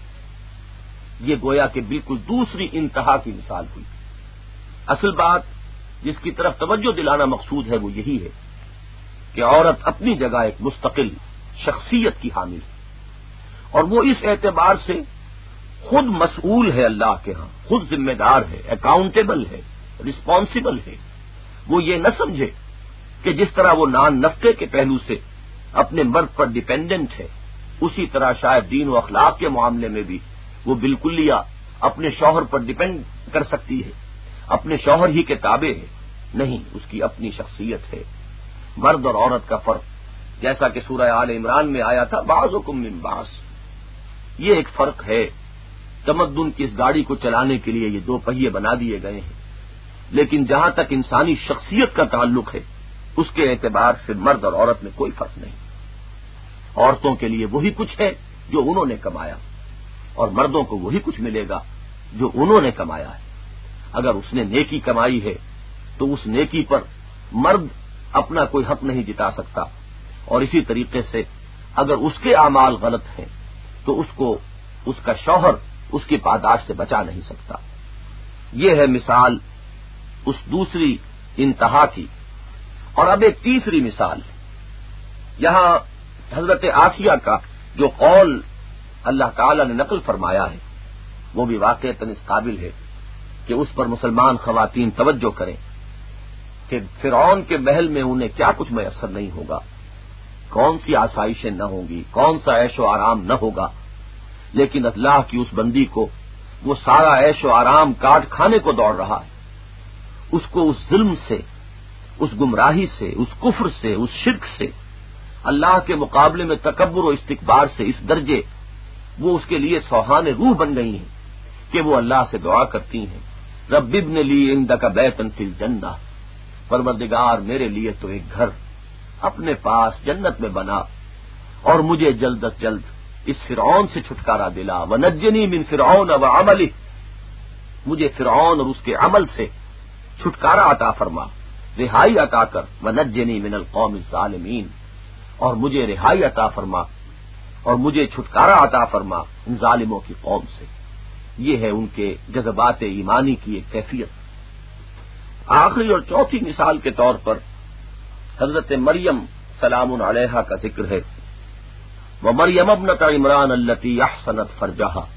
یہ گویا کہ بالکل دوسری انتہا کی مثال ہوئی. اصل بات جس کی طرف توجہ دلانا مقصود ہے وہ یہی ہے کہ عورت اپنی جگہ ایک مستقل شخصیت کی حامل ہے، اور وہ اس اعتبار سے خود مسئول ہے اللہ کے ہاں، خود ذمہ دار ہے، اکاؤنٹیبل ہے، رسپانسبل ہے. وہ یہ نہ سمجھے کہ جس طرح وہ نان نفقے کے پہلو سے اپنے مرد پر ڈیپینڈنٹ ہے، اسی طرح شاید دین و اخلاق کے معاملے میں بھی وہ بالکلیہ اپنے شوہر پر ڈیپینڈ کر سکتی ہے، اپنے شوہر ہی کے تابع ہے. نہیں، اس کی اپنی شخصیت ہے. مرد اور عورت کا فرق جیسا کہ سورہ آل عمران میں آیا تھا، بعضکم من بعض، یہ ایک فرق ہے. تمدن کی اس گاڑی کو چلانے کے لیے یہ دو پہیے بنا دیے گئے ہیں، لیکن جہاں تک انسانی شخصیت کا تعلق ہے اس کے اعتبار سے مرد اور عورت میں کوئی فرق نہیں. عورتوں کے لیے وہی کچھ ہے جو انہوں نے کمایا، اور مردوں کو وہی کچھ ملے گا جو انہوں نے کمایا ہے. اگر اس نے نیکی کمائی ہے تو اس نیکی پر مرد اپنا کوئی حق نہیں جتا سکتا، اور اسی طریقے سے اگر اس کے اعمال غلط ہیں تو اس کو اس کا شوہر اس کی پاداش سے بچا نہیں سکتا. یہ ہے مثال اس دوسری انتہا کی. اور اب ایک تیسری مثال ہے. یہاں حضرت آسیہ کا جو قول اللہ تعالی نے نقل فرمایا ہے وہ بھی واقعتاً اس قابل ہے کہ اس پر مسلمان خواتین توجہ کریں کہ فرعون کے محل میں انہیں کیا کچھ میسر نہیں ہوگا، کون سی آسائشیں نہ ہوں گی، کون سا عیش و آرام نہ ہوگا، لیکن اللہ کی اس بندی کو وہ سارا عیش و آرام کاٹ کھانے کو دوڑ رہا ہے. اس کو اس ظلم سے، اس گمراہی سے، اس کفر سے، اس شرک سے، اللہ کے مقابلے میں تکبر و استکبار سے اس درجے وہ اس کے لیے سوہان روح بن گئی ہیں کہ وہ اللہ سے دعا کرتی ہیں، رب ابن لی عندک بیتا فی الجنہ، پروردگار میرے لیے تو ایک گھر اپنے پاس جنت میں بنا، اور مجھے جلد از جلد اس فرعون سے چھٹکارا دلا، ونجنی من فرعون وعملہ، مجھے فرعون اور اس کے عمل سے چھٹکارا عطا فرما، رہائی عطا کر، ونجنی من القوم الظالمین، اور مجھے رہائی عطا فرما اور مجھے چھٹکارا عطا فرما ان ظالموں کی قوم سے. یہ ہے ان کے جذبات ایمانی کی ایک کیفیت. آخری اور چوتھی مثال کے طور پر حضرت مریم سلام علیہا کا ذکر ہے. وَمَرْيَمَ ابْنَتَ عِمْرَانَ الَّتِي أَحْصَنَتْ فَرْجَهَا،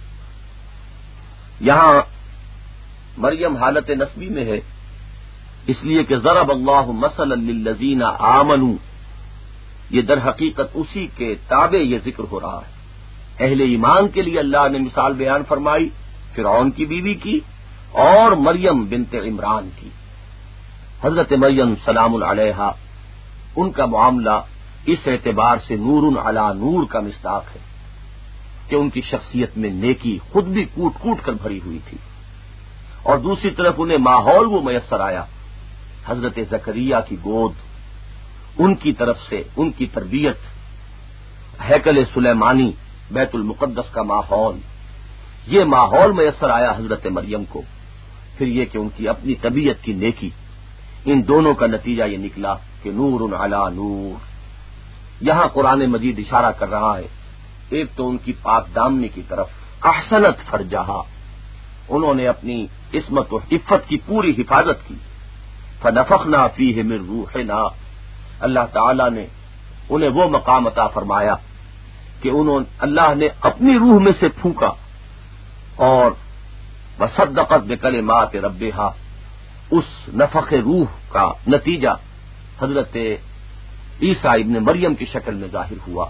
یہاں مریم حالت نسبی میں ہے اس لیے کہ ضرب اللہ مثلا للذین آمنوا، یہ در حقیقت اسی کے تابع یہ ذکر ہو رہا ہے. اہل ایمان کے لیے اللہ نے مثال بیان فرمائی فرعون کی بیوی کی اور مریم بنت عمران کی. حضرت مریم سلام علیہا ان کا معاملہ اس اعتبار سے نور علی نور کا مصداق ہے کہ ان کی شخصیت میں نیکی خود بھی کوٹ کوٹ کر بھری ہوئی تھی، اور دوسری طرف انہیں ماحول وہ میسر آیا، حضرت زکریا کی گود، ان کی طرف سے ان کی تربیت، ہیکل سلیمانی بیت المقدس کا ماحول، یہ ماحول میسر آیا حضرت مریم کو. پھر یہ کہ ان کی اپنی طبیعت کی نیکی، ان دونوں کا نتیجہ یہ نکلا کہ نور علی نور. یہاں قرآن مجید اشارہ کر رہا ہے ایک تو ان کی پاک دامنی کی طرف، احسنت فرجہا، انہوں نے اپنی عصمت و عفت کی پوری حفاظت کی. فنفخنا فیہ من روحنا، اللہ تعالی نے انہیں وہ مقام عطا فرمایا کہ اللہ نے اپنی روح میں سے پھونکا، اور وصدقت بکلمات ربہا، اس نفخ روح کا نتیجہ حضرت عیسیٰ ابن مریم کی شکل میں ظاہر ہوا.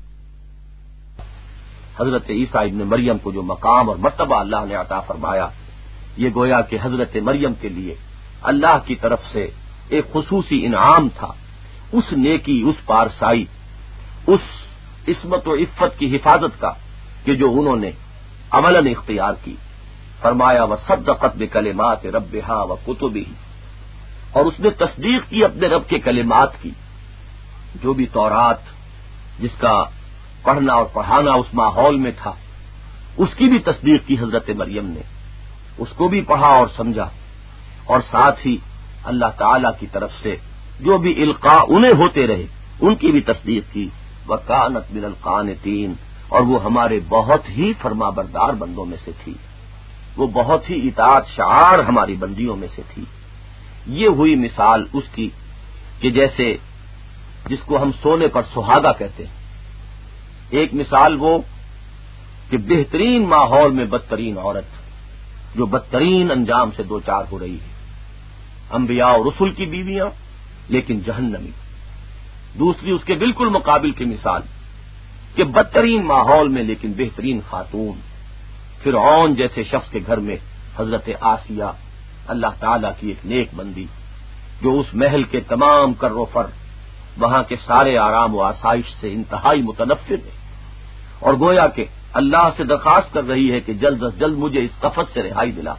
حضرت عیسیٰ ابن مریم کو جو مقام اور مرتبہ اللہ نے عطا فرمایا، یہ گویا کہ حضرت مریم کے لیے اللہ کی طرف سے ایک خصوصی انعام تھا، اس نیکی، اس پارسائی، اس عصمت و عفت کی حفاظت کا کہ جو انہوں نے عملاً اختیار کی. فرمایا وصدقت بکلمات ربہا وکتبہ، اور اس نے تصدیق کی اپنے رب کے کلمات کی، جو بھی تورات جس کا پڑھنا اور پڑھانا اس ماحول میں تھا اس کی بھی تصدیق کی حضرت مریم نے، اس کو بھی پڑھا اور سمجھا، اور ساتھ ہی اللہ تعالی کی طرف سے جو بھی القاء انہیں ہوتے رہے ان کی بھی تصدیق کی. وَكَانَتْ مِنَ الْقَانِتِينَ، اور وہ ہمارے بہت ہی فرما بردار بندوں میں سے تھی، وہ بہت ہی اطاعت شعار ہماری بندیوں میں سے تھی. یہ ہوئی مثال اس کی کہ جیسے جس کو ہم سونے پر سہاگا کہتے ہیں. ایک مثال وہ کہ بہترین ماحول میں بدترین عورت جو بدترین انجام سے دوچار ہو رہی ہے. انبیاء اور رسل کی بیویاں لیکن جہنمی. دوسری اس کے بالکل مقابل کی مثال کہ بدترین ماحول میں لیکن بہترین خاتون. فرعون جیسے شخص کے گھر میں حضرت آسیہ اللہ تعالی کی ایک نیک بندی جو اس محل کے تمام کر و فر وہاں کے سارے آرام و آسائش سے انتہائی متنفر ہے، اور گویا کہ اللہ سے درخواست کر رہی ہے کہ جلد از جلد مجھے اس قفس سے رہائی دلا.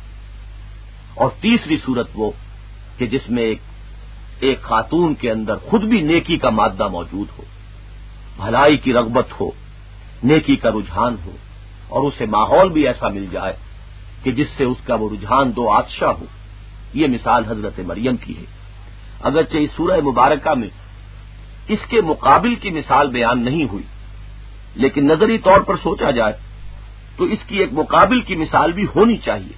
اور تیسری صورت وہ کہ جس میں ایک خاتون کے اندر خود بھی نیکی کا مادہ موجود ہو، بھلائی کی رغبت ہو، نیکی کا رجحان ہو، اور اسے ماحول بھی ایسا مل جائے کہ جس سے اس کا وہ رجحان دو آتشا ہو. یہ مثال حضرت مریم کی ہے. اگرچہ اس سورہ مبارکہ میں اس کے مقابل کی مثال بیان نہیں ہوئی، لیکن نظری طور پر سوچا جائے تو اس کی ایک مقابل کی مثال بھی ہونی چاہیے.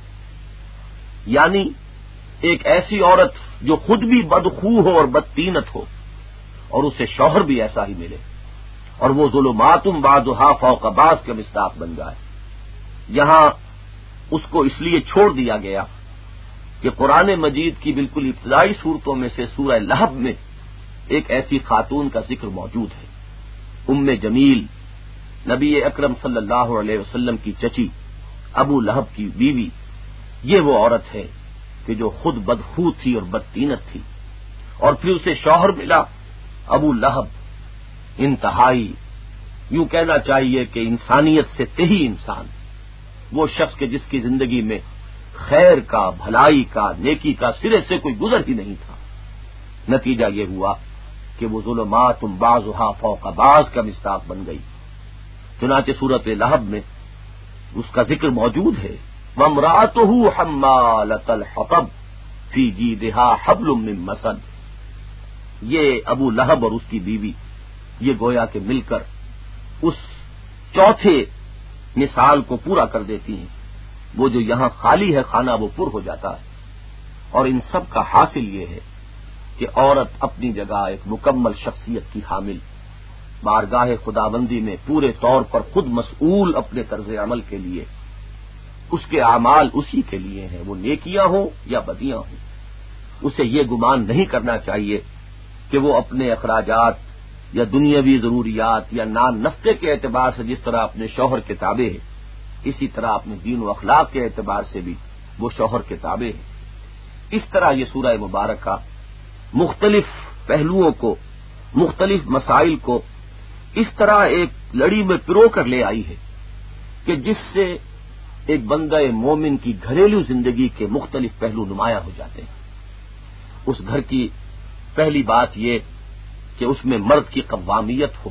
یعنی ایک ایسی عورت جو خود بھی بدخو ہو اور بدتینت ہو اور اسے شوہر بھی ایسا ہی ملے، اور وہ ظلمات بعضھا فوق بعض کا مصداق بن جائے. یہاں اس کو اس لیے چھوڑ دیا گیا کہ قرآن مجید کی بالکل ابتدائی صورتوں میں سے سورہ لہب میں ایک ایسی خاتون کا ذکر موجود ہے. ام جمیل، نبی اکرم صلی اللہ علیہ وسلم کی چچی، ابو لہب کی بیوی. یہ وہ عورت ہے کہ جو خود بدخو تھی اور بدتینت تھی، اور پھر اسے شوہر ملا ابو لہب، انتہائی یوں کہنا چاہیے کہ انسانیت سے تہی انسان، وہ شخص کہ جس کی زندگی میں خیر کا، بھلائی کا، نیکی کا سرے سے کوئی گزر ہی نہیں تھا. نتیجہ یہ ہوا کہ وہ ظلمات بعضھا فوق بعض کا مصداق بن گئی. چنانچہ سورۃ لہب میں اس کا ذکر موجود ہے. وامرأتہ حمالۃ الحطب فی جیدہا حبل من مسد. یہ ابو لہب اور اس کی بیوی یہ گویا کہ مل کر اس چوتھے مثال کو پورا کر دیتی ہیں. وہ جو یہاں خالی ہے خانہ وہ پر ہو جاتا ہے. اور ان سب کا حاصل یہ ہے کہ عورت اپنی جگہ ایک مکمل شخصیت کی حامل، بارگاہ خداوندی میں پورے طور پر خود مسئول اپنے طرز عمل کے لیے. اس کے اعمال اسی کے لیے ہیں، وہ نیکیاں ہوں یا بدیاں ہوں. اسے یہ گمان نہیں کرنا چاہیے کہ وہ اپنے اخراجات یا دنیاوی ضروریات یا نان نفقے کے اعتبار سے جس طرح اپنے شوہر کے تابع ہے، اسی طرح اپنے دین و اخلاق کے اعتبار سے بھی وہ شوہر کے تابع ہے. اس طرح یہ سورہ مبارکہ مختلف پہلوؤں کو، مختلف مسائل کو اس طرح ایک لڑی میں پرو کر لے آئی ہے کہ جس سے ایک بندہ مومن کی گھریلو زندگی کے مختلف پہلو نمایاں ہو جاتے ہیں. اس گھر کی پہلی بات یہ کہ اس میں مرد کی قوامیت ہو،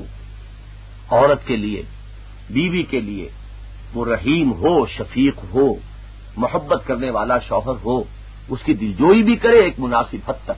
عورت کے لیے، بیوی کے لیے وہ رحیم ہو، شفیق ہو، محبت کرنے والا شوہر ہو، اس کی دلجوئی بھی کرے ایک مناسب حد تک،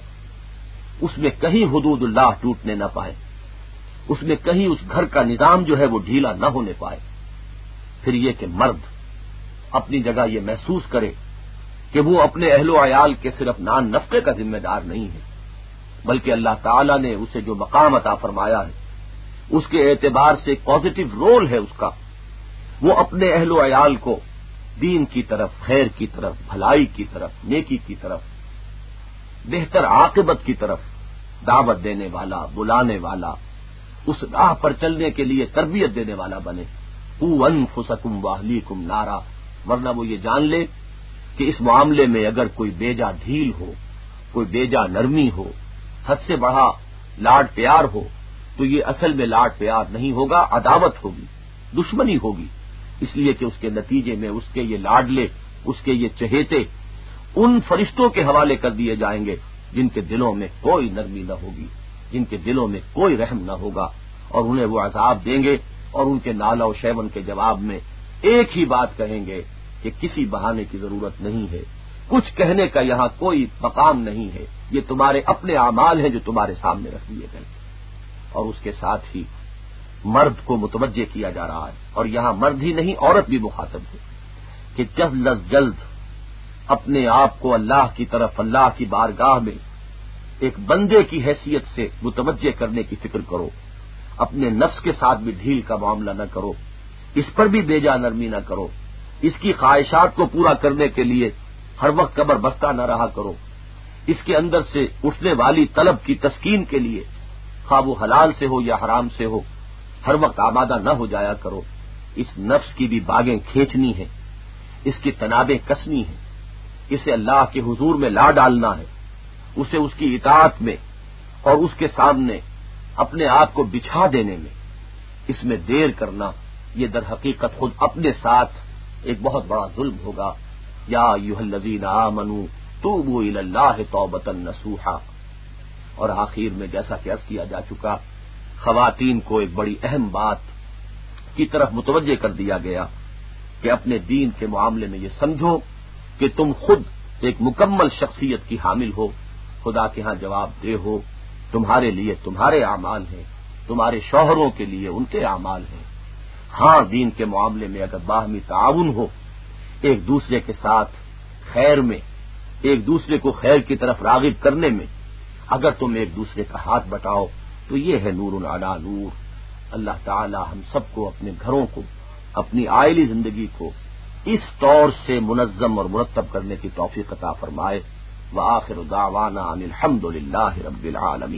اس میں کہیں حدود اللہ ٹوٹنے نہ پائے، اس میں کہیں اس گھر کا نظام جو ہے وہ ڈھیلا نہ ہونے پائے. پھر یہ کہ مرد اپنی جگہ یہ محسوس کرے کہ وہ اپنے اہل و عیال کے صرف نان نفقے کا ذمہ دار نہیں ہے، بلکہ اللہ تعالیٰ نے اسے جو مقام عطا فرمایا ہے اس کے اعتبار سے ایک پازیٹو رول ہے اس کا. وہ اپنے اہل و عیال کو دین کی طرف، خیر کی طرف، بھلائی کی طرف، نیکی کی طرف، بہتر عاقبت کی طرف دعوت دینے والا، بلانے والا، اس راہ پر چلنے کے لیے تربیت دینے والا بنے. قوا انفسکم واہلیکم نارا. ورنہ وہ یہ جان لے کہ اس معاملے میں اگر کوئی بیجا ڈھیل ہو، کوئی بیجا نرمی ہو، حد سے بڑھا لاڈ پیار ہو، تو یہ اصل میں لاڈ پیار نہیں ہوگا، عداوت ہوگی، دشمنی ہوگی. اس لیے کہ اس کے نتیجے میں اس کے یہ لاڈلے، اس کے یہ چہیتے ان فرشتوں کے حوالے کر دیے جائیں گے جن کے دلوں میں کوئی نرمی نہ ہوگی، جن کے دلوں میں کوئی رحم نہ ہوگا، اور انہیں وہ عذاب دیں گے اور ان کے نالہ و شیون کے جواب میں ایک ہی بات کہیں گے کہ کسی بہانے کی ضرورت نہیں ہے، کچھ کہنے کا یہاں کوئی مقام نہیں ہے، یہ تمہارے اپنے اعمال ہیں جو تمہارے سامنے رکھ دیے گئے. اور اس کے ساتھ ہی مرد کو متوجہ کیا جا رہا ہے، اور یہاں مرد ہی نہیں عورت بھی مخاطب ہے کہ جلد از جلد اپنے آپ کو اللہ کی طرف، اللہ کی بارگاہ میں ایک بندے کی حیثیت سے متوجہ کرنے کی فکر کرو، اپنے نفس کے ساتھ بھی ڈھیل کا معاملہ نہ کرو، اس پر بھی بے جا نرمی نہ کرو، اس کی خواہشات کو پورا کرنے کے لیے ہر وقت قبر بستہ نہ رہا کرو، اس کے اندر سے اٹھنے والی طلب کی تسکین کے لیے خواہ وہ حلال سے ہو یا حرام سے ہو ہر وقت آمادہ نہ ہو جایا کرو۔ اس نفس کی بھی باغیں کھینچنی ہیں، اس کی تنابیں کسنی ہیں، اسے اللہ کے حضور میں لا ڈالنا ہے، اسے اس کی اطاعت میں اور اس کے سامنے اپنے آپ کو بچھا دینے میں اس میں دیر کرنا، یہ در حقیقت خود اپنے ساتھ ایک بہت بڑا ظلم ہوگا۔ یا ایھا الذین آمنوا توبوا الی اللہ توبۃ نصوحا۔ اور آخر میں جیسا کہ عرض کیا جا چکا، خواتین کو ایک بڑی اہم بات کی طرف متوجہ کر دیا گیا کہ اپنے دین کے معاملے میں یہ سمجھو کہ تم خود ایک مکمل شخصیت کی حامل ہو، خدا کے ہاں جواب دہ ہو، تمہارے لیے تمہارے اعمال ہیں، تمہارے شوہروں کے لیے ان کے اعمال ہیں۔ ہاں دین کے معاملے میں اگر باہمی تعاون ہو، ایک دوسرے کے ساتھ خیر میں، ایک دوسرے کو خیر کی طرف راغب کرنے میں اگر تم ایک دوسرے کا ہاتھ بٹاؤ تو یہ ہے نور علی نور۔ اللہ تعالی ہم سب کو اپنے گھروں کو، اپنی عائلی زندگی کو اس طور سے منظم اور مرتب کرنے کی توفیق عطا فرمائے۔ وآخر دعوانا ان الحمد للہ رب العالمین۔